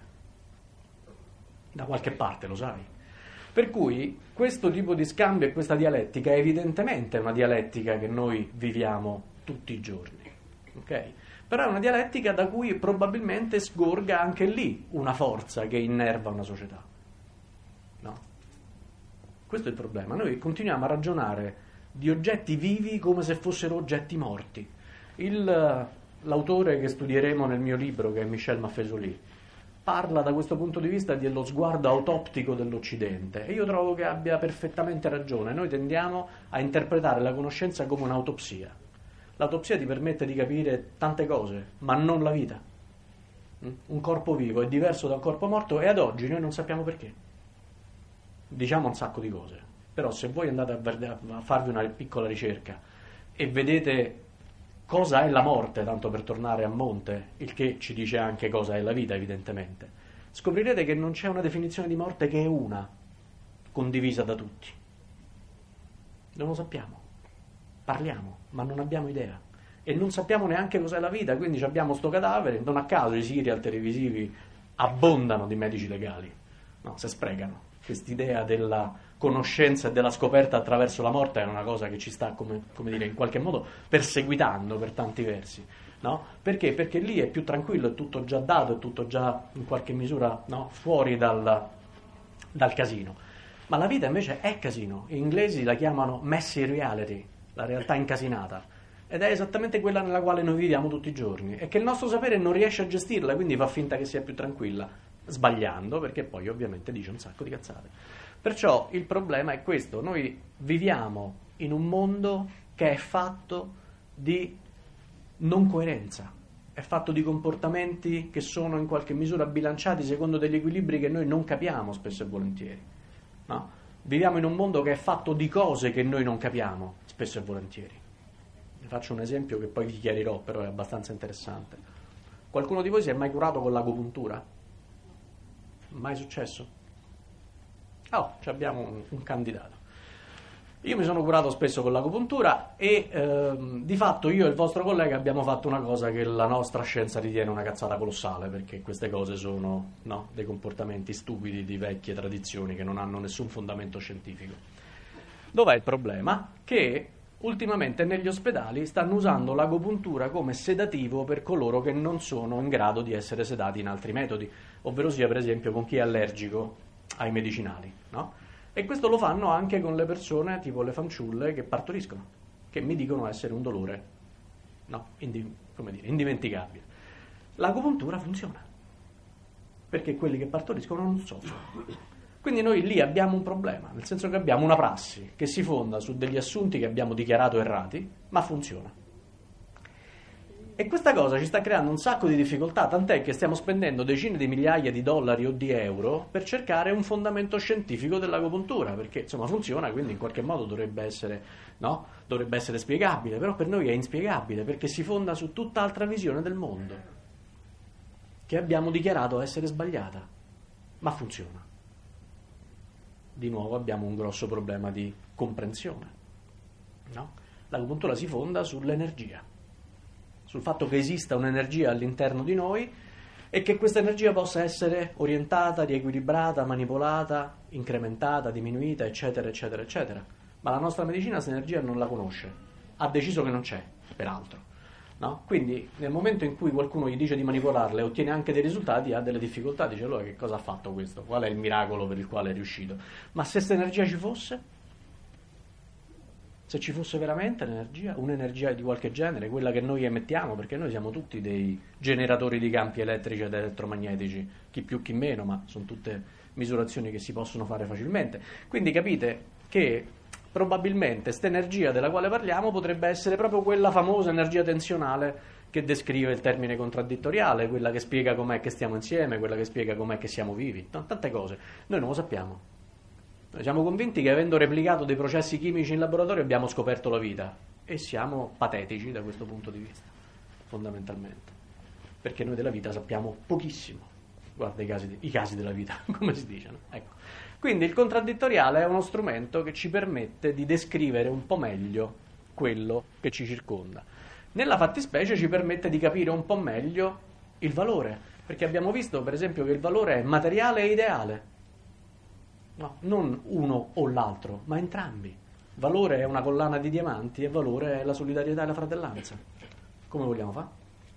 Da qualche parte lo sai. Per cui questo tipo di scambio e questa dialettica evidentemente è una dialettica che noi viviamo tutti i giorni. Okay? Però è una dialettica da cui probabilmente sgorga anche lì una forza che innerva una società. No? Questo è il problema. Noi continuiamo a ragionare di oggetti vivi come se fossero oggetti morti. L'autore che studieremo nel mio libro, che è Michel Maffesoli, parla da questo punto di vista dello sguardo autoptico dell'Occidente e io trovo che abbia perfettamente ragione. Noi tendiamo a interpretare la conoscenza come un'autopsia. L'autopsia ti permette di capire tante cose, ma non la vita. Un corpo vivo è diverso da un corpo morto e ad oggi noi non sappiamo perché. Diciamo un sacco di cose, però se voi andate a farvi una piccola ricerca e vedete cosa è la morte, tanto per tornare a monte, il che ci dice anche cosa è la vita, evidentemente, scoprirete che non c'è una definizione di morte che è una, condivisa da tutti. Non lo sappiamo. Parliamo, ma non abbiamo idea. E non sappiamo neanche cos'è la vita, quindi abbiamo sto cadavere, non a caso i serial televisivi abbondano di medici legali. No, si sprecano. Quest'idea della conoscenza e della scoperta attraverso la morte è una cosa che ci sta, come dire, in qualche modo perseguitando per tanti versi, no? Perché? Perché lì è più tranquillo, è tutto già dato, è tutto già in qualche misura, no? Fuori dal casino. Ma la vita invece è casino. Gli inglesi la chiamano messy reality, la realtà incasinata, ed è esattamente quella nella quale noi viviamo tutti i giorni, e che il nostro sapere non riesce a gestirla, quindi fa finta che sia più tranquilla, sbagliando, perché poi ovviamente dice un sacco di cazzate. Perciò il problema è questo: noi viviamo in un mondo che è fatto di non coerenza, è fatto di comportamenti che sono in qualche misura bilanciati secondo degli equilibri che noi non capiamo spesso e volentieri, no? Viviamo in un mondo che è fatto di cose che noi non capiamo spesso e volentieri. Vi faccio un esempio che poi vi chiarirò, però è abbastanza interessante. Qualcuno di voi si è mai curato con l'agopuntura? Mai successo? Oh, abbiamo un candidato. Io mi sono curato spesso con l'agopuntura e di fatto io e il vostro collega abbiamo fatto una cosa che la nostra scienza ritiene una cazzata colossale, perché queste cose sono, no, dei comportamenti stupidi di vecchie tradizioni che non hanno nessun fondamento scientifico. Dov'è il problema? Che ultimamente negli ospedali stanno usando l'agopuntura come sedativo per coloro che non sono in grado di essere sedati in altri metodi, ovvero sia per esempio con chi è allergico ai medicinali, no? E questo lo fanno anche con le persone tipo le fanciulle che partoriscono, che mi dicono essere un dolore, no, indimenticabile. L'agopuntura funziona perché quelli che partoriscono non soffrono. Quindi noi lì abbiamo un problema, nel senso che abbiamo una prassi che si fonda su degli assunti che abbiamo dichiarato errati, ma funziona. E questa cosa ci sta creando un sacco di difficoltà, tant'è che stiamo spendendo decine di migliaia di dollari o di euro per cercare un fondamento scientifico dell'agopuntura, perché insomma funziona, quindi in qualche modo dovrebbe essere, no? Dovrebbe essere spiegabile, però per noi è inspiegabile, perché si fonda su tutt'altra visione del mondo, che abbiamo dichiarato essere sbagliata, ma funziona. Di nuovo abbiamo un grosso problema di comprensione, no? L'agopuntura si fonda sull'energia, sul fatto che esista un'energia all'interno di noi e che questa energia possa essere orientata, riequilibrata, manipolata, incrementata, diminuita, eccetera, eccetera, eccetera. Ma la nostra medicina questa energia non la conosce, ha deciso che non c'è, peraltro. No? Quindi nel momento in cui qualcuno gli dice di manipolarla e ottiene anche dei risultati, ha delle difficoltà, dice allora che cosa ha fatto questo? Qual è il miracolo per il quale è riuscito? Ma se questa energia ci fosse? Se ci fosse veramente l'energia, un'energia di qualche genere, quella che noi emettiamo, perché noi siamo tutti dei generatori di campi elettrici ed elettromagnetici, chi più chi meno, ma sono tutte misurazioni che si possono fare facilmente. Quindi capite che probabilmente questa energia della quale parliamo potrebbe essere proprio quella famosa energia tensionale che descrive il termine contraddittoriale, quella che spiega com'è che stiamo insieme, quella che spiega com'è che siamo vivi, tante cose. Noi non lo sappiamo. Noi siamo convinti che avendo replicato dei processi chimici in laboratorio abbiamo scoperto la vita e siamo patetici da questo punto di vista, fondamentalmente, perché noi della vita sappiamo pochissimo. Guarda i casi della vita, come si dice, no? Ecco. Quindi il contraddittoriale è uno strumento che ci permette di descrivere un po' meglio quello che ci circonda. Nella fattispecie ci permette di capire un po' meglio il valore, perché abbiamo visto per esempio che il valore è materiale e ideale. No, non uno o l'altro, ma entrambi. Valore è una collana di diamanti e valore è la solidarietà e la fratellanza. Come vogliamo fare?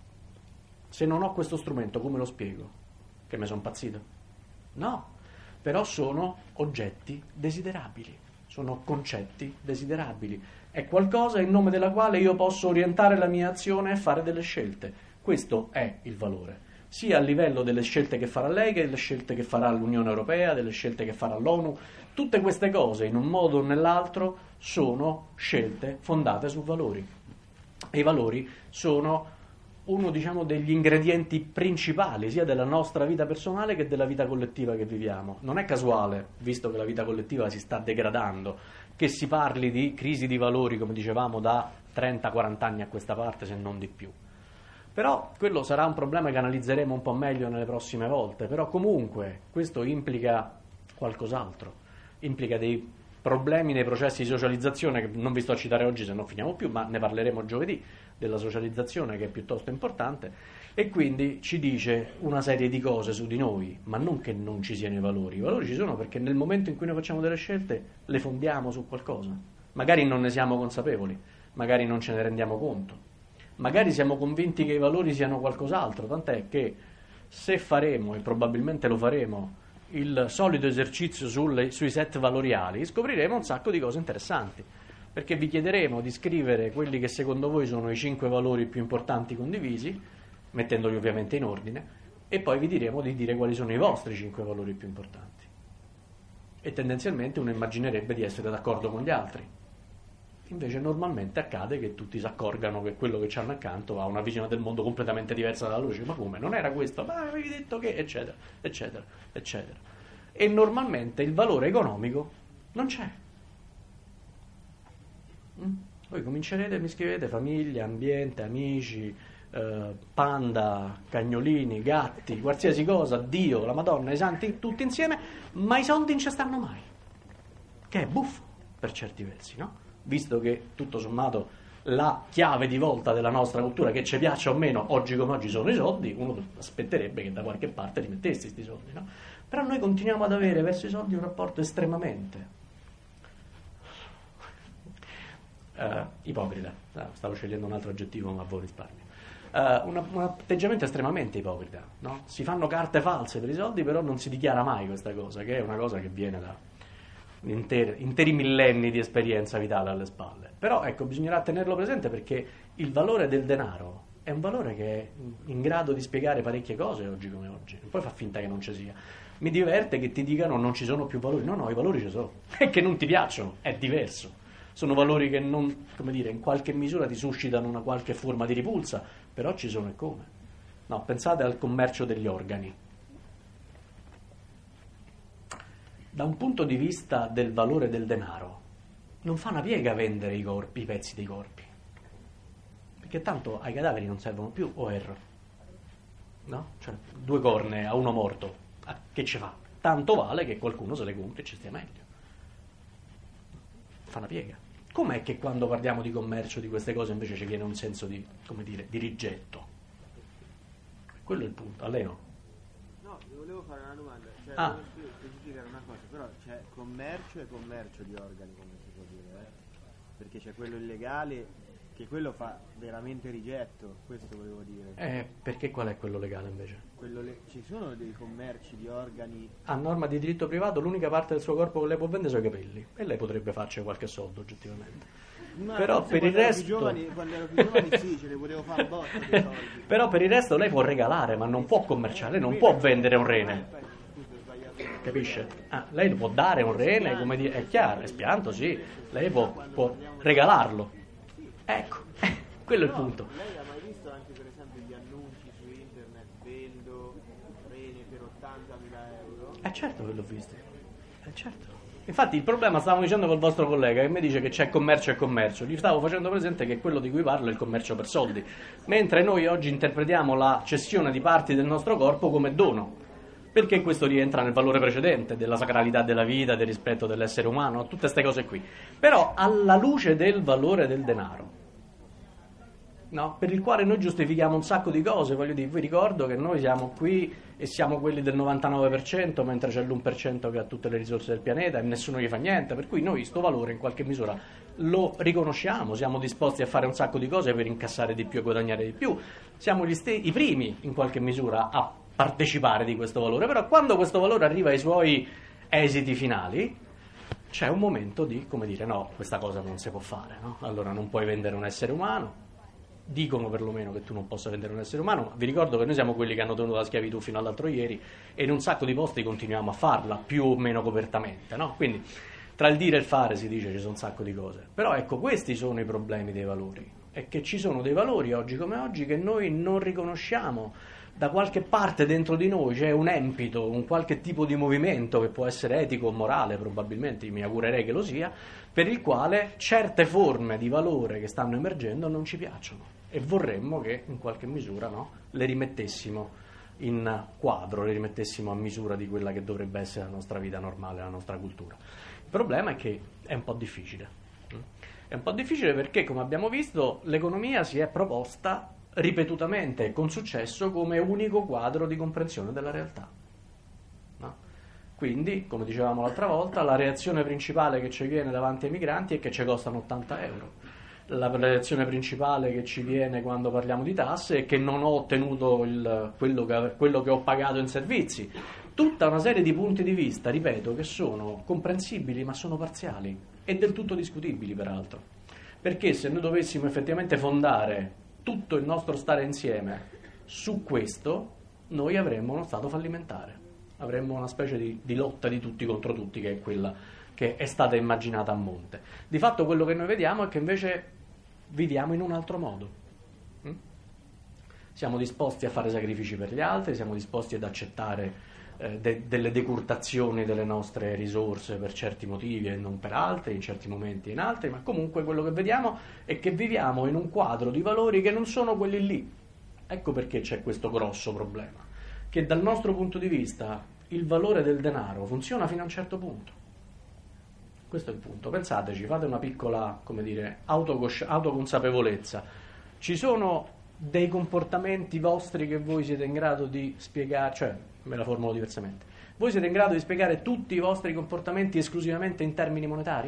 Se non ho questo strumento, come lo spiego? Che me sono impazzito? No, però sono oggetti desiderabili, sono concetti desiderabili. È qualcosa in nome della quale io posso orientare la mia azione e fare delle scelte. Questo è il valore, sia a livello delle scelte che farà lei, che delle scelte che farà l'Unione Europea, delle scelte che farà l'ONU. Tutte queste cose, in un modo o nell'altro, sono scelte fondate su valori. E i valori sono uno, diciamo, degli ingredienti principali, sia della nostra vita personale che della vita collettiva che viviamo. Non è casuale, visto che la vita collettiva si sta degradando, che si parli di crisi di valori, come dicevamo, da 30-40 anni a questa parte, se non di più. Però quello sarà un problema che analizzeremo un po' meglio nelle prossime volte, però comunque questo implica qualcos'altro, implica dei problemi nei processi di socializzazione che non vi sto a citare oggi se non finiamo più, ma ne parleremo giovedì, della socializzazione che è piuttosto importante, e quindi ci dice una serie di cose su di noi, ma non che non ci siano i valori ci sono perché nel momento in cui noi facciamo delle scelte le fondiamo su qualcosa, magari non ne siamo consapevoli, magari non ce ne rendiamo conto. Magari siamo convinti che i valori siano qualcos'altro, tant'è che se faremo, e probabilmente lo faremo, il solito esercizio sui set valoriali, scopriremo un sacco di cose interessanti, perché vi chiederemo di scrivere quelli che secondo voi sono i 5 valori più importanti condivisi, mettendoli ovviamente in ordine, e poi vi diremo di dire quali sono i vostri 5 valori più importanti. E tendenzialmente uno immaginerebbe di essere d'accordo con gli altri. Invece normalmente accade che tutti si accorgano che quello che c'hanno accanto ha una visione del mondo completamente diversa dalla loro. Ma come? Non era questo? Ma avevi detto che... eccetera, eccetera, eccetera. E normalmente il valore economico non c'è. Voi comincerete, mi scrivete famiglia, ambiente, amici, panda, cagnolini, gatti, qualsiasi cosa, Dio, la Madonna, i santi, tutti insieme, ma i soldi non ci stanno mai. Che è buffo per certi versi, no? Visto che tutto sommato la chiave di volta della nostra cultura, che ci piaccia o meno, oggi come oggi sono i soldi, uno aspetterebbe che da qualche parte li mettessi questi soldi, no? Però noi continuiamo ad avere verso i soldi un rapporto estremamente ipocrita. Stavo scegliendo un altro aggettivo, ma a voi risparmio. Un atteggiamento estremamente ipocrita, no? Si fanno carte false per i soldi, però non si dichiara mai questa cosa, che è una cosa che viene da interi millenni di esperienza vitale alle spalle. Però ecco, bisognerà tenerlo presente perché il valore del denaro è un valore che è in grado di spiegare parecchie cose oggi come oggi, e poi fa finta che non ci sia. Mi diverte che ti dicano non ci sono più valori. No, i valori ci sono, è che non ti piacciono, è diverso. Sono valori che non, come dire, in qualche misura ti suscitano una qualche forma di ripulsa, però ci sono e come. No, pensate al commercio degli organi. Da un punto di vista del valore del denaro, non fa una piega vendere i pezzi dei corpi, perché tanto ai cadaveri non servono più, o erro? No? Cioè, 2 corne a uno morto, che ci fa? Tanto vale che qualcuno se le compri e ci stia meglio. Fa una piega. Com'è che quando parliamo di commercio di queste cose invece ci viene un senso di, come dire, di rigetto? Quello è il punto. A lei no? No, ti volevo fare una domanda. Cioè, volevo specificare una cosa, però c'è commercio e commercio di organi, come si può dire, perché c'è quello illegale, che quello fa veramente rigetto, questo volevo dire. Perché qual è quello legale invece? Ci sono dei commerci di organi? A norma di diritto privato l'unica parte del suo corpo che lei può vendere sono i capelli, e lei potrebbe farci qualche soldo oggettivamente. Ma però per il resto quando ero più giovane sì, ce ne potevo fare un botto di soldi. Però per il resto lei può regalare, ma non può commerciare, non può vendere un rene. Capisce? Lei può dare un rene, come dire, è chiaro, è spianto, sì, lei può regalarlo. Ecco, quello è il punto. Lei ha mai visto anche per esempio gli annunci su internet, vendo rene per 80.000 euro? Certo che l'ho visto, certo. Infatti il problema, stavamo dicendo col vostro collega che mi dice che c'è commercio e commercio, gli stavo facendo presente che quello di cui parlo è il commercio per soldi, mentre noi oggi interpretiamo la cessione di parti del nostro corpo come dono, perché questo rientra nel valore precedente della sacralità della vita, del rispetto dell'essere umano, tutte queste cose qui. Però alla luce del valore del denaro, no? Per il quale noi giustifichiamo un sacco di cose, voglio dire, vi ricordo che noi siamo qui e siamo quelli del 99%, mentre c'è l'1% che ha tutte le risorse del pianeta e nessuno gli fa niente, per cui noi sto valore in qualche misura lo riconosciamo, siamo disposti a fare un sacco di cose per incassare di più e guadagnare di più, siamo i primi in qualche misura a partecipare di questo valore, però quando questo valore arriva ai suoi esiti finali c'è un momento di, come dire, no, questa cosa non si può fare, no? Allora non puoi vendere un essere umano, dicono perlomeno che tu non possa vendere un essere umano, ma vi ricordo che noi siamo quelli che hanno tenuto la schiavitù fino all'altro ieri e in un sacco di posti continuiamo a farla, più o meno copertamente, no? Quindi tra il dire e il fare si dice ci sono un sacco di cose, però ecco, questi sono i problemi dei valori, è che ci sono dei valori oggi come oggi che noi non riconosciamo. Da qualche parte dentro di noi c'è un empito, un qualche tipo di movimento che può essere etico o morale, probabilmente mi augurerei che lo sia, per il quale certe forme di valore che stanno emergendo non ci piacciono e vorremmo che in qualche misura, no, le rimettessimo in quadro, le rimettessimo a misura di quella che dovrebbe essere la nostra vita normale, la nostra cultura. Il problema è che è un po' difficile. È un po' difficile perché, come abbiamo visto, l'economia si è proposta ripetutamente e con successo come unico quadro di comprensione della realtà, no? Quindi, come dicevamo l'altra volta, la reazione principale che ci viene davanti ai migranti è che ci costano 80 euro. La reazione principale che ci viene quando parliamo di tasse è che non ho ottenuto quello che ho pagato in servizi. Tutta una serie di punti di vista, ripeto, che sono comprensibili ma sono parziali e del tutto discutibili peraltro, perché se noi dovessimo effettivamente fondare tutto il nostro stare insieme su questo, noi avremmo uno stato fallimentare, avremmo una specie di lotta di tutti contro tutti, che è quella che è stata immaginata a monte. Di fatto quello che noi vediamo è che invece viviamo in un altro modo. Siamo disposti a fare sacrifici per gli altri, siamo disposti ad accettare delle decurtazioni delle nostre risorse per certi motivi e non per altri, in certi momenti e in altri, ma comunque quello che vediamo è che viviamo in un quadro di valori che non sono quelli lì. Ecco perché c'è questo grosso problema, che dal nostro punto di vista il valore del denaro funziona fino a un certo punto. Questo è il punto. Pensateci, fate una piccola, come dire, autoconsapevolezza. Ci sono dei comportamenti vostri che voi siete in grado di spiegare, cioè, me la formulo diversamente, voi siete in grado di spiegare tutti i vostri comportamenti esclusivamente in termini monetari?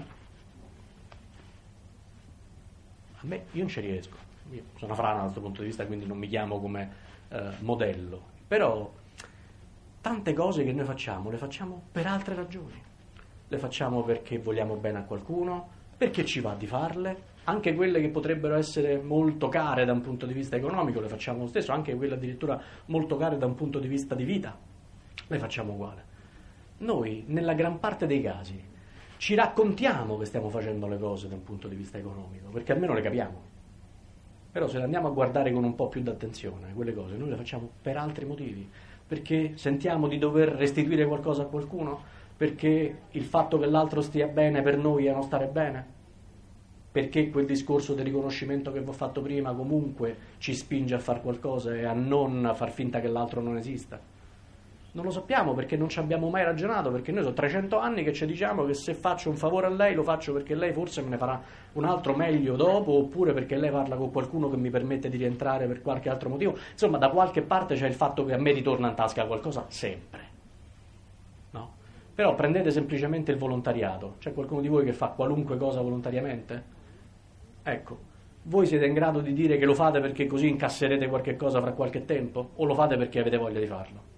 A me, io non ci riesco, io sono una frana dal questo punto di vista, quindi non mi chiamo come modello, però tante cose che noi facciamo le facciamo per altre ragioni, le facciamo perché vogliamo bene a qualcuno, perché ci va di farle, anche quelle che potrebbero essere molto care da un punto di vista economico le facciamo lo stesso, anche quelle addirittura molto care da un punto di vista di vita le facciamo uguale. Noi nella gran parte dei casi ci raccontiamo che stiamo facendo le cose da un punto di vista economico, perché almeno le capiamo. Però se le andiamo a guardare con un po' più d'attenzione, quelle cose noi le facciamo per altri motivi, perché sentiamo di dover restituire qualcosa a qualcuno, perché il fatto che l'altro stia bene per noi è non stare bene, perché quel discorso di riconoscimento che vi ho fatto prima comunque ci spinge a fare qualcosa e a non far finta che l'altro non esista. Non lo sappiamo perché non ci abbiamo mai ragionato, perché noi sono 300 anni che ci diciamo che se faccio un favore a lei lo faccio perché lei forse me ne farà un altro meglio dopo, oppure perché lei parla con qualcuno che mi permette di rientrare per qualche altro motivo. Insomma, da qualche parte c'è il fatto che a me ritorna in tasca qualcosa sempre. No? Però prendete semplicemente il volontariato. C'è qualcuno di voi che fa qualunque cosa volontariamente? Ecco, voi siete in grado di dire che lo fate perché così incasserete qualche cosa fra qualche tempo? O lo fate perché avete voglia di farlo?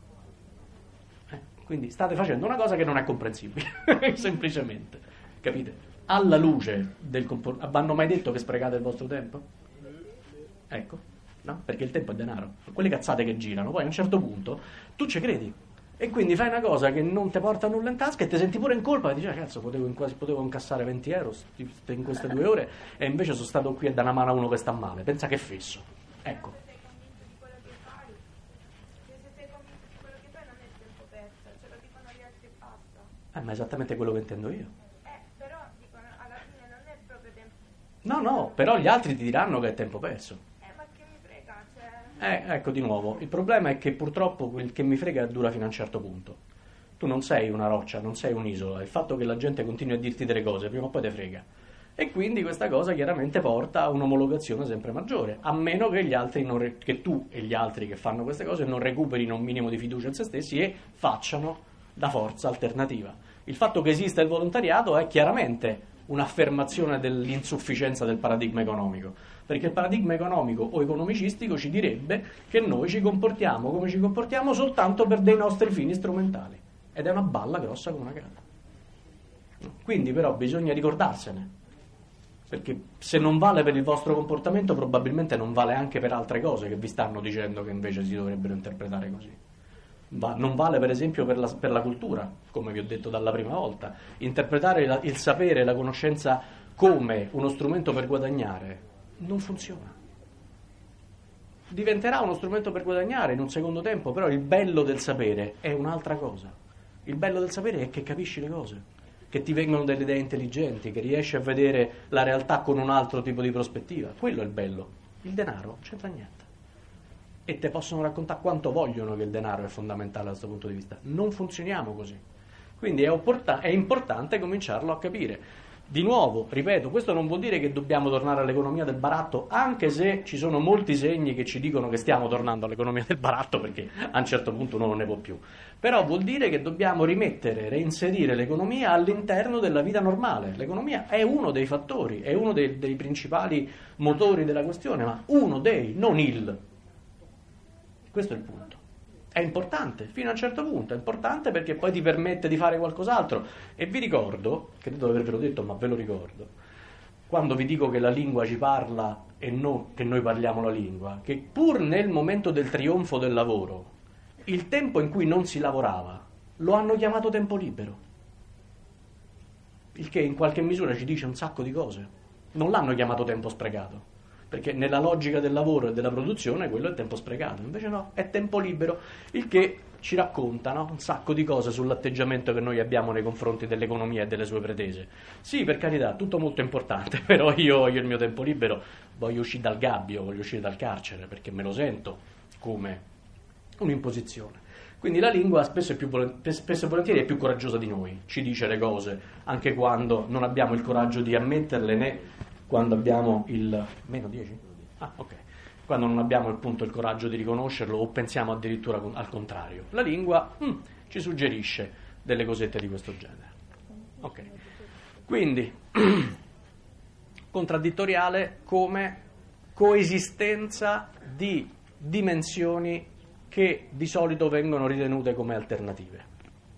Quindi state facendo una cosa che non è comprensibile, semplicemente, capite? Alla luce del comportamento. Hanno mai detto che sprecate il vostro tempo? Ecco, no? Perché il tempo è denaro. Quelle cazzate che girano, poi a un certo punto tu ci credi e quindi fai una cosa che non ti porta nulla in tasca e ti senti pure in colpa e dici, cazzo, potevo incassare 20 euro in queste 2 ore e invece sono stato qui a dare una mano a uno che sta male. Pensa che fesso. Ecco. Ma è esattamente quello che intendo io. Però dicono, alla fine non è proprio tempo. No, però gli altri ti diranno che è tempo perso. Ma che mi frega, cioè. Ecco di nuovo, il problema è che purtroppo quel che mi frega dura fino a un certo punto. Tu non sei una roccia, non sei un'isola, il fatto che la gente continui a dirti delle cose prima o poi ti frega. E quindi questa cosa chiaramente porta a un'omologazione sempre maggiore, a meno che gli altri che tu e gli altri che fanno queste cose non recuperino un minimo di fiducia in se stessi e facciano da forza alternativa. Il fatto che esista il volontariato è chiaramente un'affermazione dell'insufficienza del paradigma economico, perché il paradigma economico o economicistico ci direbbe che noi ci comportiamo come ci comportiamo soltanto per dei nostri fini strumentali, ed è una balla grossa come una canna. Quindi però bisogna ricordarsene, perché se non vale per il vostro comportamento probabilmente non vale anche per altre cose che vi stanno dicendo che invece si dovrebbero interpretare così. Non vale per esempio per la cultura, come vi ho detto dalla prima volta. Interpretare il sapere e la conoscenza come uno strumento per guadagnare non funziona. Diventerà uno strumento per guadagnare in un secondo tempo, però il bello del sapere è un'altra cosa. Il bello del sapere è che capisci le cose, che ti vengono delle idee intelligenti, che riesci a vedere la realtà con un altro tipo di prospettiva. Quello è il bello. Il denaro non c'entra niente. E te possono raccontare quanto vogliono che il denaro è fondamentale da questo punto di vista. Non funzioniamo così. Quindi è importante cominciarlo a capire. Di nuovo, ripeto, questo non vuol dire che dobbiamo tornare all'economia del baratto, anche se ci sono molti segni che ci dicono che stiamo tornando all'economia del baratto, perché a un certo punto uno non ne può più. Però vuol dire che dobbiamo reinserire l'economia all'interno della vita normale. L'economia è uno dei fattori, è uno dei principali motori della questione, ma uno dei, non il. Questo è il punto. È importante, fino a un certo punto, è importante perché poi ti permette di fare qualcos'altro. E vi ricordo, credo di avervelo detto, ma ve lo ricordo, quando vi dico che la lingua ci parla e non che noi parliamo la lingua, che pur nel momento del trionfo del lavoro, il tempo in cui non si lavorava, lo hanno chiamato tempo libero. Il che in qualche misura ci dice un sacco di cose. Non l'hanno chiamato tempo sprecato. Perché nella logica del lavoro e della produzione quello è tempo sprecato, invece no, è tempo libero, il che ci racconta, no, un sacco di cose sull'atteggiamento che noi abbiamo nei confronti dell'economia e delle sue pretese. Sì, per carità, tutto molto importante, però io il mio tempo libero voglio uscire dal gabbio, voglio uscire dal carcere, perché me lo sento come un'imposizione. Quindi la lingua spesso e volentieri è più coraggiosa di noi, ci dice le cose, anche quando non abbiamo il coraggio di ammetterle né quando abbiamo il meno 10? Ah, ok. Quando non abbiamo il coraggio di riconoscerlo o pensiamo addirittura al contrario. La lingua ci suggerisce delle cosette di questo genere. Ok. Quindi contraddittoriale come coesistenza di dimensioni che di solito vengono ritenute come alternative.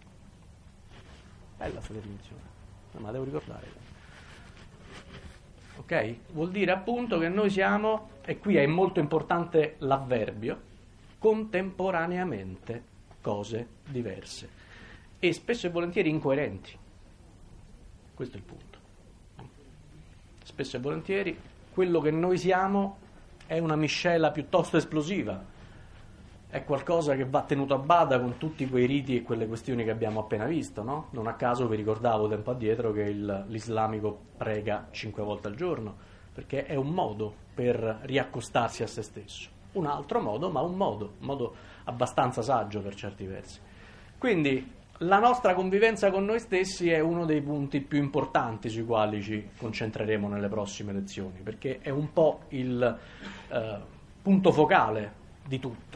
Bella questa definizione, ma la devo ricordare. ok? Vuol dire appunto che noi siamo, e qui è molto importante l'avverbio, contemporaneamente cose diverse e spesso e volentieri incoerenti. Questo è il punto. Spesso e volentieri quello che noi siamo è una miscela piuttosto esplosiva, è qualcosa che va tenuto a bada con tutti quei riti e quelle questioni che abbiamo appena visto, no? Non a caso vi ricordavo tempo addietro che l'islamico prega 5 volte al giorno, perché è un modo per riaccostarsi a se stesso. Un altro modo, ma un modo abbastanza saggio per certi versi. Quindi la nostra convivenza con noi stessi è uno dei punti più importanti sui quali ci concentreremo nelle prossime lezioni, perché è un po' il punto focale di tutto.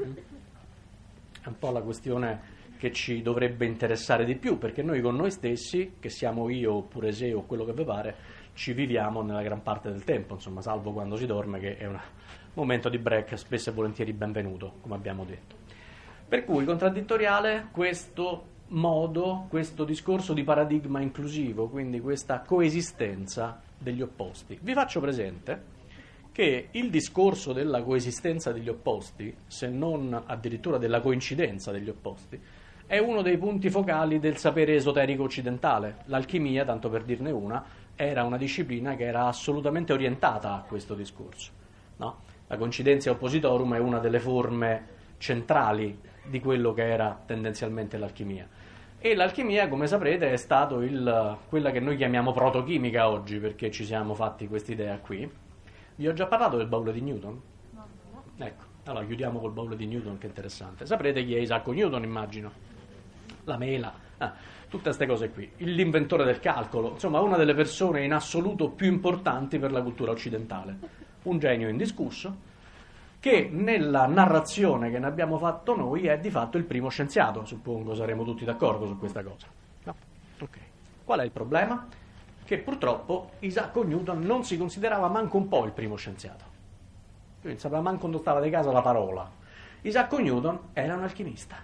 È un po' la questione che ci dovrebbe interessare di più, perché noi con noi stessi, che siamo io oppure se o quello che vi pare, ci viviamo nella gran parte del tempo, insomma, salvo quando si dorme, che è un momento di break spesso e volentieri benvenuto, come abbiamo detto. Per cui contraddittoriale questo modo, questo discorso di paradigma inclusivo, quindi questa coesistenza degli opposti. Vi faccio presente che il discorso della coesistenza degli opposti, se non addirittura della coincidenza degli opposti, è uno dei punti focali del sapere esoterico occidentale. L'alchimia, tanto per dirne una, era una disciplina che era assolutamente orientata a questo discorso, no? La coincidenza oppositorum è una delle forme centrali di quello che era tendenzialmente l'alchimia. E l'alchimia, come saprete, è stato quella che noi chiamiamo protochimica oggi, perché ci siamo fatti quest'idea qui. Vi ho già parlato del baule di Newton? No. Ecco, allora chiudiamo col baule di Newton, che è interessante. Saprete chi è Isaac Newton, immagino? La mela, tutte queste cose qui. L'inventore del calcolo, insomma, una delle persone in assoluto più importanti per la cultura occidentale. Un genio indiscusso, che nella narrazione che ne abbiamo fatto noi è di fatto il primo scienziato. Suppongo saremo tutti d'accordo su questa cosa. No? Ok. Qual è il problema? Che purtroppo Isaac Newton non si considerava manco un po' il primo scienziato. Lui non sapeva manco dove stava di casa la parola. Isaac Newton era un alchimista.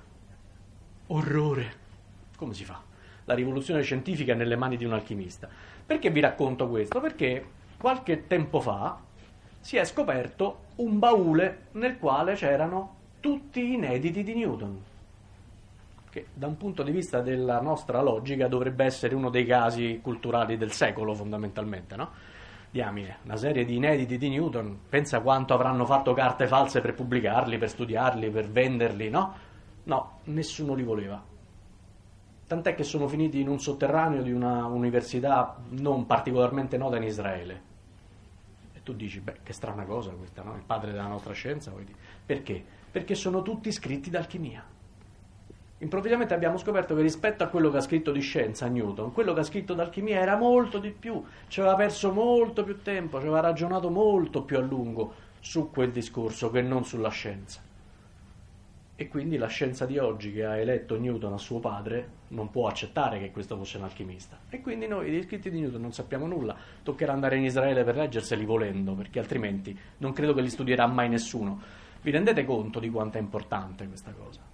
Orrore! Come si fa? La rivoluzione scientifica è nelle mani di un alchimista. Perché vi racconto questo? Perché qualche tempo fa si è scoperto un baule nel quale c'erano tutti gli inediti di Newton, che da un punto di vista della nostra logica dovrebbe essere uno dei casi culturali del secolo fondamentalmente, no? Diamine, una serie di inediti di Newton, pensa quanto avranno fatto carte false per pubblicarli, per studiarli, per venderli, no? No, nessuno li voleva. Tant'è che sono finiti in un sotterraneo di una università non particolarmente nota in Israele. E tu dici, beh, che strana cosa questa, no? Il padre della nostra scienza, vuoi dire. Perché? Perché sono tutti scritti d'alchimia. Improvvisamente abbiamo scoperto che rispetto a quello che ha scritto di scienza Newton, quello che ha scritto d'alchimia era molto di più, ci aveva perso molto più tempo, ci aveva ragionato molto più a lungo su quel discorso che non sulla scienza. E quindi la scienza di oggi, che ha eletto Newton a suo padre, non può accettare che questo fosse un alchimista. E quindi noi degli scritti di Newton non sappiamo nulla, toccherà andare in Israele per leggerseli volendo, perché altrimenti non credo che li studierà mai nessuno. Vi rendete conto di quanto è importante questa cosa?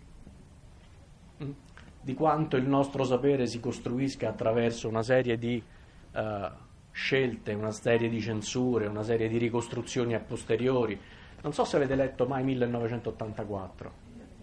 Di quanto il nostro sapere si costruisca attraverso una serie di scelte, una serie di censure, una serie di ricostruzioni a posteriori. Non so se avete letto mai 1984.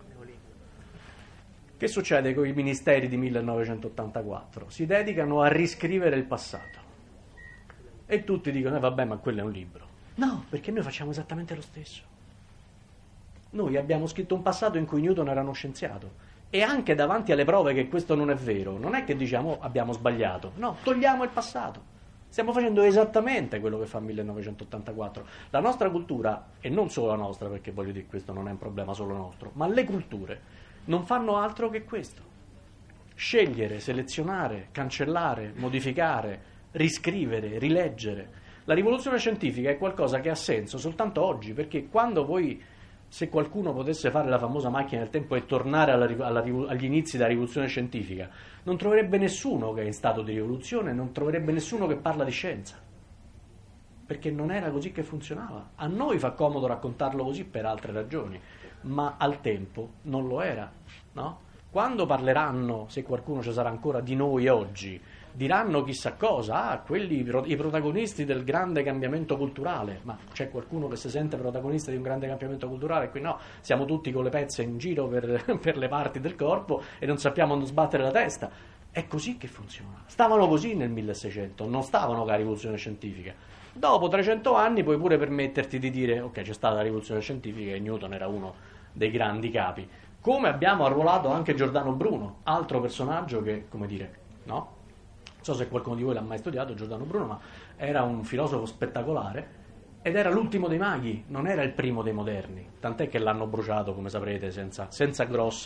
Che succede con i ministeri di 1984? Si dedicano a riscrivere il passato. E tutti dicono, vabbè, ma quello è un libro. No, perché noi facciamo esattamente lo stesso. Noi abbiamo scritto un passato in cui Newton era uno scienziato. E anche davanti alle prove che questo non è vero, non è che diciamo abbiamo sbagliato, no, togliamo il passato. Stiamo facendo esattamente quello che fa 1984. La nostra cultura, e non solo la nostra, perché voglio dire questo non è un problema solo nostro, ma le culture non fanno altro che questo. Scegliere, selezionare, cancellare, modificare, riscrivere, rileggere. La rivoluzione scientifica è qualcosa che ha senso soltanto oggi, perché quando voi... Se qualcuno potesse fare la famosa macchina del tempo e tornare agli inizi della rivoluzione scientifica, non troverebbe nessuno che è in stato di rivoluzione, non troverebbe nessuno che parla di scienza. Perché non era così che funzionava. A noi fa comodo raccontarlo così per altre ragioni, ma al tempo non lo era, no? Quando parleranno, se qualcuno ci sarà ancora di noi oggi, diranno chissà cosa, quelli i protagonisti del grande cambiamento culturale, ma c'è qualcuno che si sente protagonista di un grande cambiamento culturale? Qui no, siamo tutti con le pezze in giro per le parti del corpo e non sappiamo non sbattere la testa. È così che funziona. Stavano così nel 1600, non stavano con la rivoluzione scientifica. Dopo 300 anni puoi pure permetterti di dire ok, c'è stata la rivoluzione scientifica e Newton era uno dei grandi capi. Come abbiamo arruolato anche Giordano Bruno, altro personaggio che, come dire, no? Non so se qualcuno di voi l'ha mai studiato Giordano Bruno, ma era un filosofo spettacolare ed era l'ultimo dei maghi, non era il primo dei moderni, tant'è che l'hanno bruciato, come saprete, senza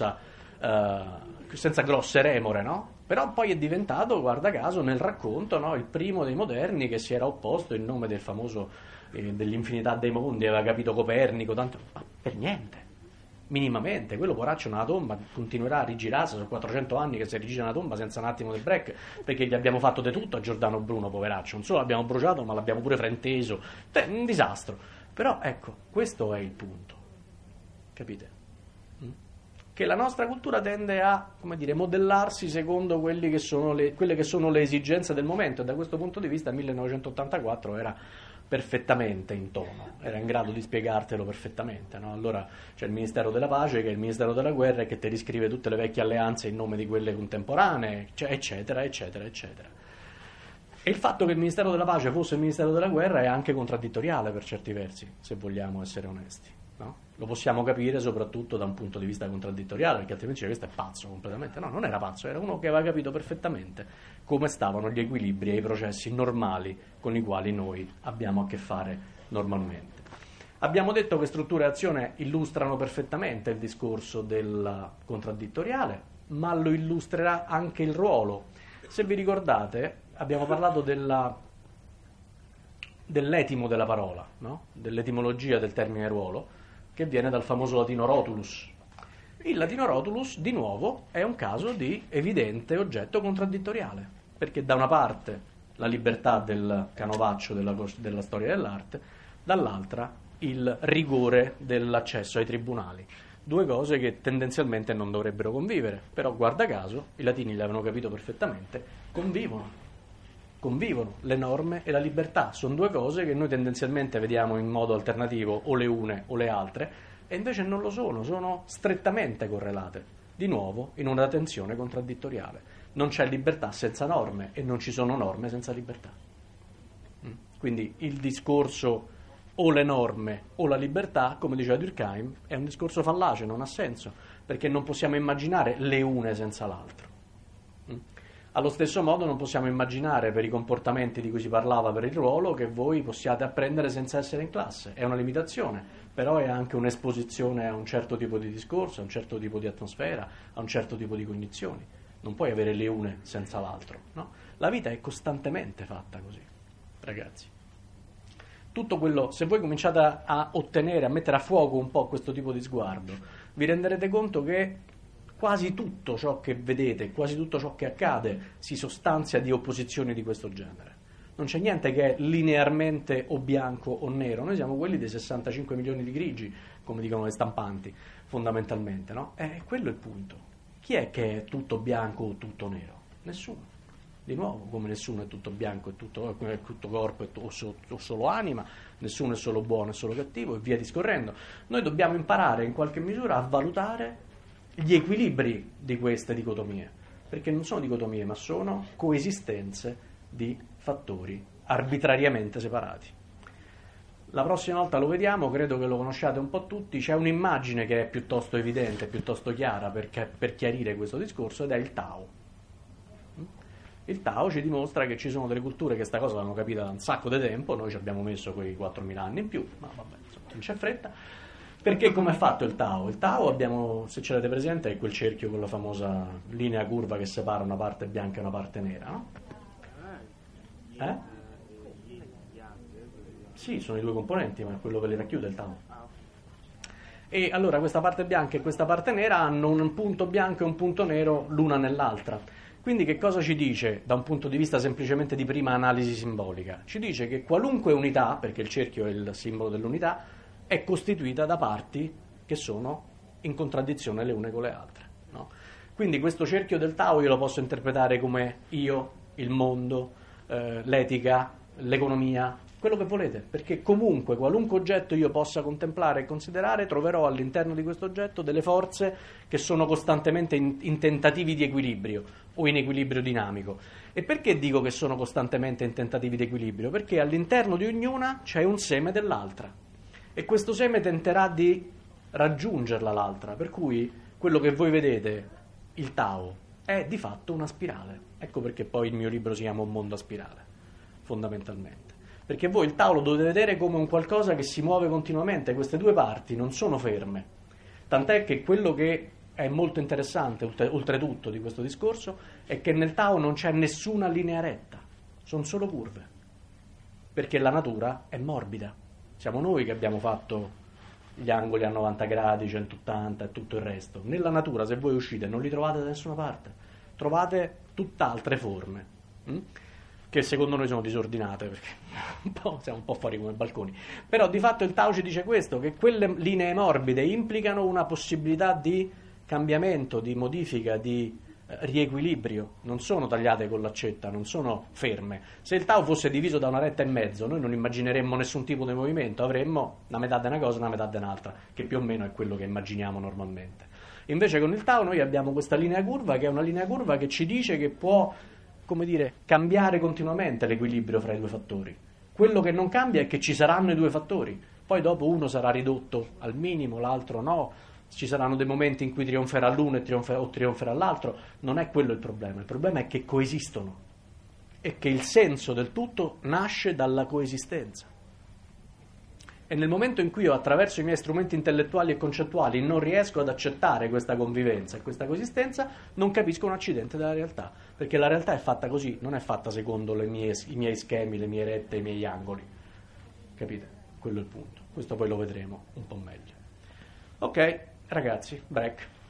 grosse remore, no? Però poi è diventato, guarda caso, nel racconto, no, il primo dei moderni che si era opposto in nome del famoso dell'infinità dei mondi, aveva capito Copernico, tanto, ma per niente, minimamente. Quello poraccio nella tomba continuerà a rigirarsi, sono 400 anni che si rigira una tomba senza un attimo di break, perché gli abbiamo fatto di tutto a Giordano Bruno, poveraccio, non solo l'abbiamo bruciato ma l'abbiamo pure frainteso, un disastro. Però ecco, questo è il punto, capite? Che la nostra cultura tende a, come dire, modellarsi secondo quelle che sono le esigenze del momento, e da questo punto di vista il 1984 era perfettamente in tono, era in grado di spiegartelo perfettamente, no? Allora c'è il Ministero della Pace che è il Ministero della Guerra e che ti riscrive tutte le vecchie alleanze in nome di quelle contemporanee, eccetera, eccetera, eccetera. E il fatto che il Ministero della Pace fosse il Ministero della Guerra è anche contraddittoriale per certi versi, se vogliamo essere onesti, no? Lo possiamo capire soprattutto da un punto di vista contraddittoriale, perché altrimenti questo è pazzo completamente. No, non era pazzo, era uno che aveva capito perfettamente come stavano gli equilibri e i processi normali con i quali noi abbiamo a che fare normalmente. Abbiamo detto che struttura e azione illustrano perfettamente il discorso del contraddittoriale, ma lo illustrerà anche il ruolo. Se vi ricordate, abbiamo parlato dell'etimo della parola, no? Dell'etimologia del termine ruolo, che viene dal famoso latino rotulus. Il latino rotulus, di nuovo, è un caso di evidente oggetto contraddittoriale, perché da una parte la libertà del canovaccio della storia dell'arte, dall'altra il rigore dell'accesso ai tribunali. Due cose che tendenzialmente non dovrebbero convivere, però guarda caso, i latini l'avevano capito perfettamente, convivono le norme e la libertà, sono due cose che noi tendenzialmente vediamo in modo alternativo, o le une o le altre, e invece non lo sono strettamente correlate, di nuovo in una tensione contraddittoriale. Non c'è libertà senza norme e non ci sono norme senza libertà. Quindi il discorso o le norme o la libertà, come diceva Durkheim, è un discorso fallace, non ha senso, perché non possiamo immaginare le une senza l'altro. Allo stesso modo non possiamo immaginare per i comportamenti di cui si parlava per il ruolo che voi possiate apprendere senza essere in classe. È una limitazione, però è anche un'esposizione a un certo tipo di discorso, a un certo tipo di atmosfera, a un certo tipo di cognizioni. Non puoi avere le une senza l'altro, no? La vita è costantemente fatta così, ragazzi. Tutto quello, se voi cominciate a ottenere, a mettere a fuoco un po' questo tipo di sguardo, vi renderete conto che quasi tutto ciò che vedete, quasi tutto ciò che accade si sostanzia di opposizioni di questo genere. Non c'è niente che è linearmente o bianco o nero, noi siamo quelli dei 65 milioni di grigi, come dicono le stampanti, fondamentalmente, no? Quello è il punto. Chi è che è tutto bianco o tutto nero? Nessuno. Di nuovo, come nessuno è tutto bianco, è tutto corpo o solo anima, nessuno è solo buono e solo cattivo, e via discorrendo. Noi dobbiamo imparare in qualche misura a valutare gli equilibri di queste dicotomie, perché non sono dicotomie, ma sono coesistenze di fattori arbitrariamente separati. La prossima volta lo vediamo, credo che lo conosciate un po' tutti, c'è un'immagine che è piuttosto evidente, piuttosto chiara per chiarire questo discorso, ed è il Tao. Il Tao ci dimostra che ci sono delle culture che sta cosa l'hanno capita da un sacco di tempo, noi ci abbiamo messo quei 4.000 anni in più, ma vabbè, insomma, non c'è fretta. Perché come è fatto il Tao? Il Tao abbiamo, se ce l'avete presente, è quel cerchio con la famosa linea curva che separa una parte bianca e una parte nera, no? Sì, sono i due componenti, ma è quello che li racchiude il Tao. E allora questa parte bianca e questa parte nera hanno un punto bianco e un punto nero l'una nell'altra. Quindi che cosa ci dice da un punto di vista semplicemente di prima analisi simbolica? Ci dice che qualunque unità, perché il cerchio è il simbolo dell'unità, è costituita da parti che sono in contraddizione le une con le altre, no? Quindi questo cerchio del Tao io lo posso interpretare come io il mondo, l'etica, l'economia, quello che volete, perché comunque qualunque oggetto io possa contemplare e considerare, troverò all'interno di questo oggetto delle forze che sono costantemente in tentativi di equilibrio o in equilibrio dinamico. E perché dico che sono costantemente in tentativi di equilibrio? Perché all'interno di ognuna c'è un seme dell'altra e questo seme tenterà di raggiungerla l'altra, per cui quello che voi vedete, il Tao, è di fatto una spirale. Ecco perché poi il mio libro si chiama Un mondo a spirale, fondamentalmente. Perché voi il Tao lo dovete vedere come un qualcosa che si muove continuamente, queste due parti non sono ferme. Tant'è che quello che è molto interessante, oltretutto, di questo discorso, è che nel Tao non c'è nessuna linea retta, sono solo curve. Perché la natura è morbida. Siamo noi che abbiamo fatto gli angoli a 90 gradi, 180 e tutto il resto. Nella natura, se voi uscite, non li trovate da nessuna parte. Trovate tutt'altre forme. Che secondo noi sono disordinate, perché siamo un po' fuori come balconi. Però di fatto il Tao ci dice questo, che quelle linee morbide implicano una possibilità di cambiamento, di modifica, di riequilibrio, non sono tagliate con l'accetta, non sono ferme. Se il Tao fosse diviso da una retta e mezzo, noi non immagineremmo nessun tipo di movimento, avremmo una metà di una cosa e una metà di un'altra, che più o meno è quello che immaginiamo normalmente. Invece con il Tao noi abbiamo questa linea curva, che è una linea curva che ci dice che può, come dire, cambiare continuamente l'equilibrio fra i due fattori. Quello che non cambia è che ci saranno i due fattori, poi dopo uno sarà ridotto al minimo, l'altro no, ci saranno dei momenti in cui trionferà l'uno o trionferà l'altro, non è quello il problema è che coesistono e che il senso del tutto nasce dalla coesistenza. E nel momento in cui io attraverso i miei strumenti intellettuali e concettuali non riesco ad accettare questa convivenza e questa coesistenza, non capisco un accidente della realtà, perché la realtà è fatta così, non è fatta secondo i miei schemi, le mie rette, i miei angoli. Capite? Quello è il punto. Questo poi lo vedremo un po' meglio. Ok, ragazzi, break.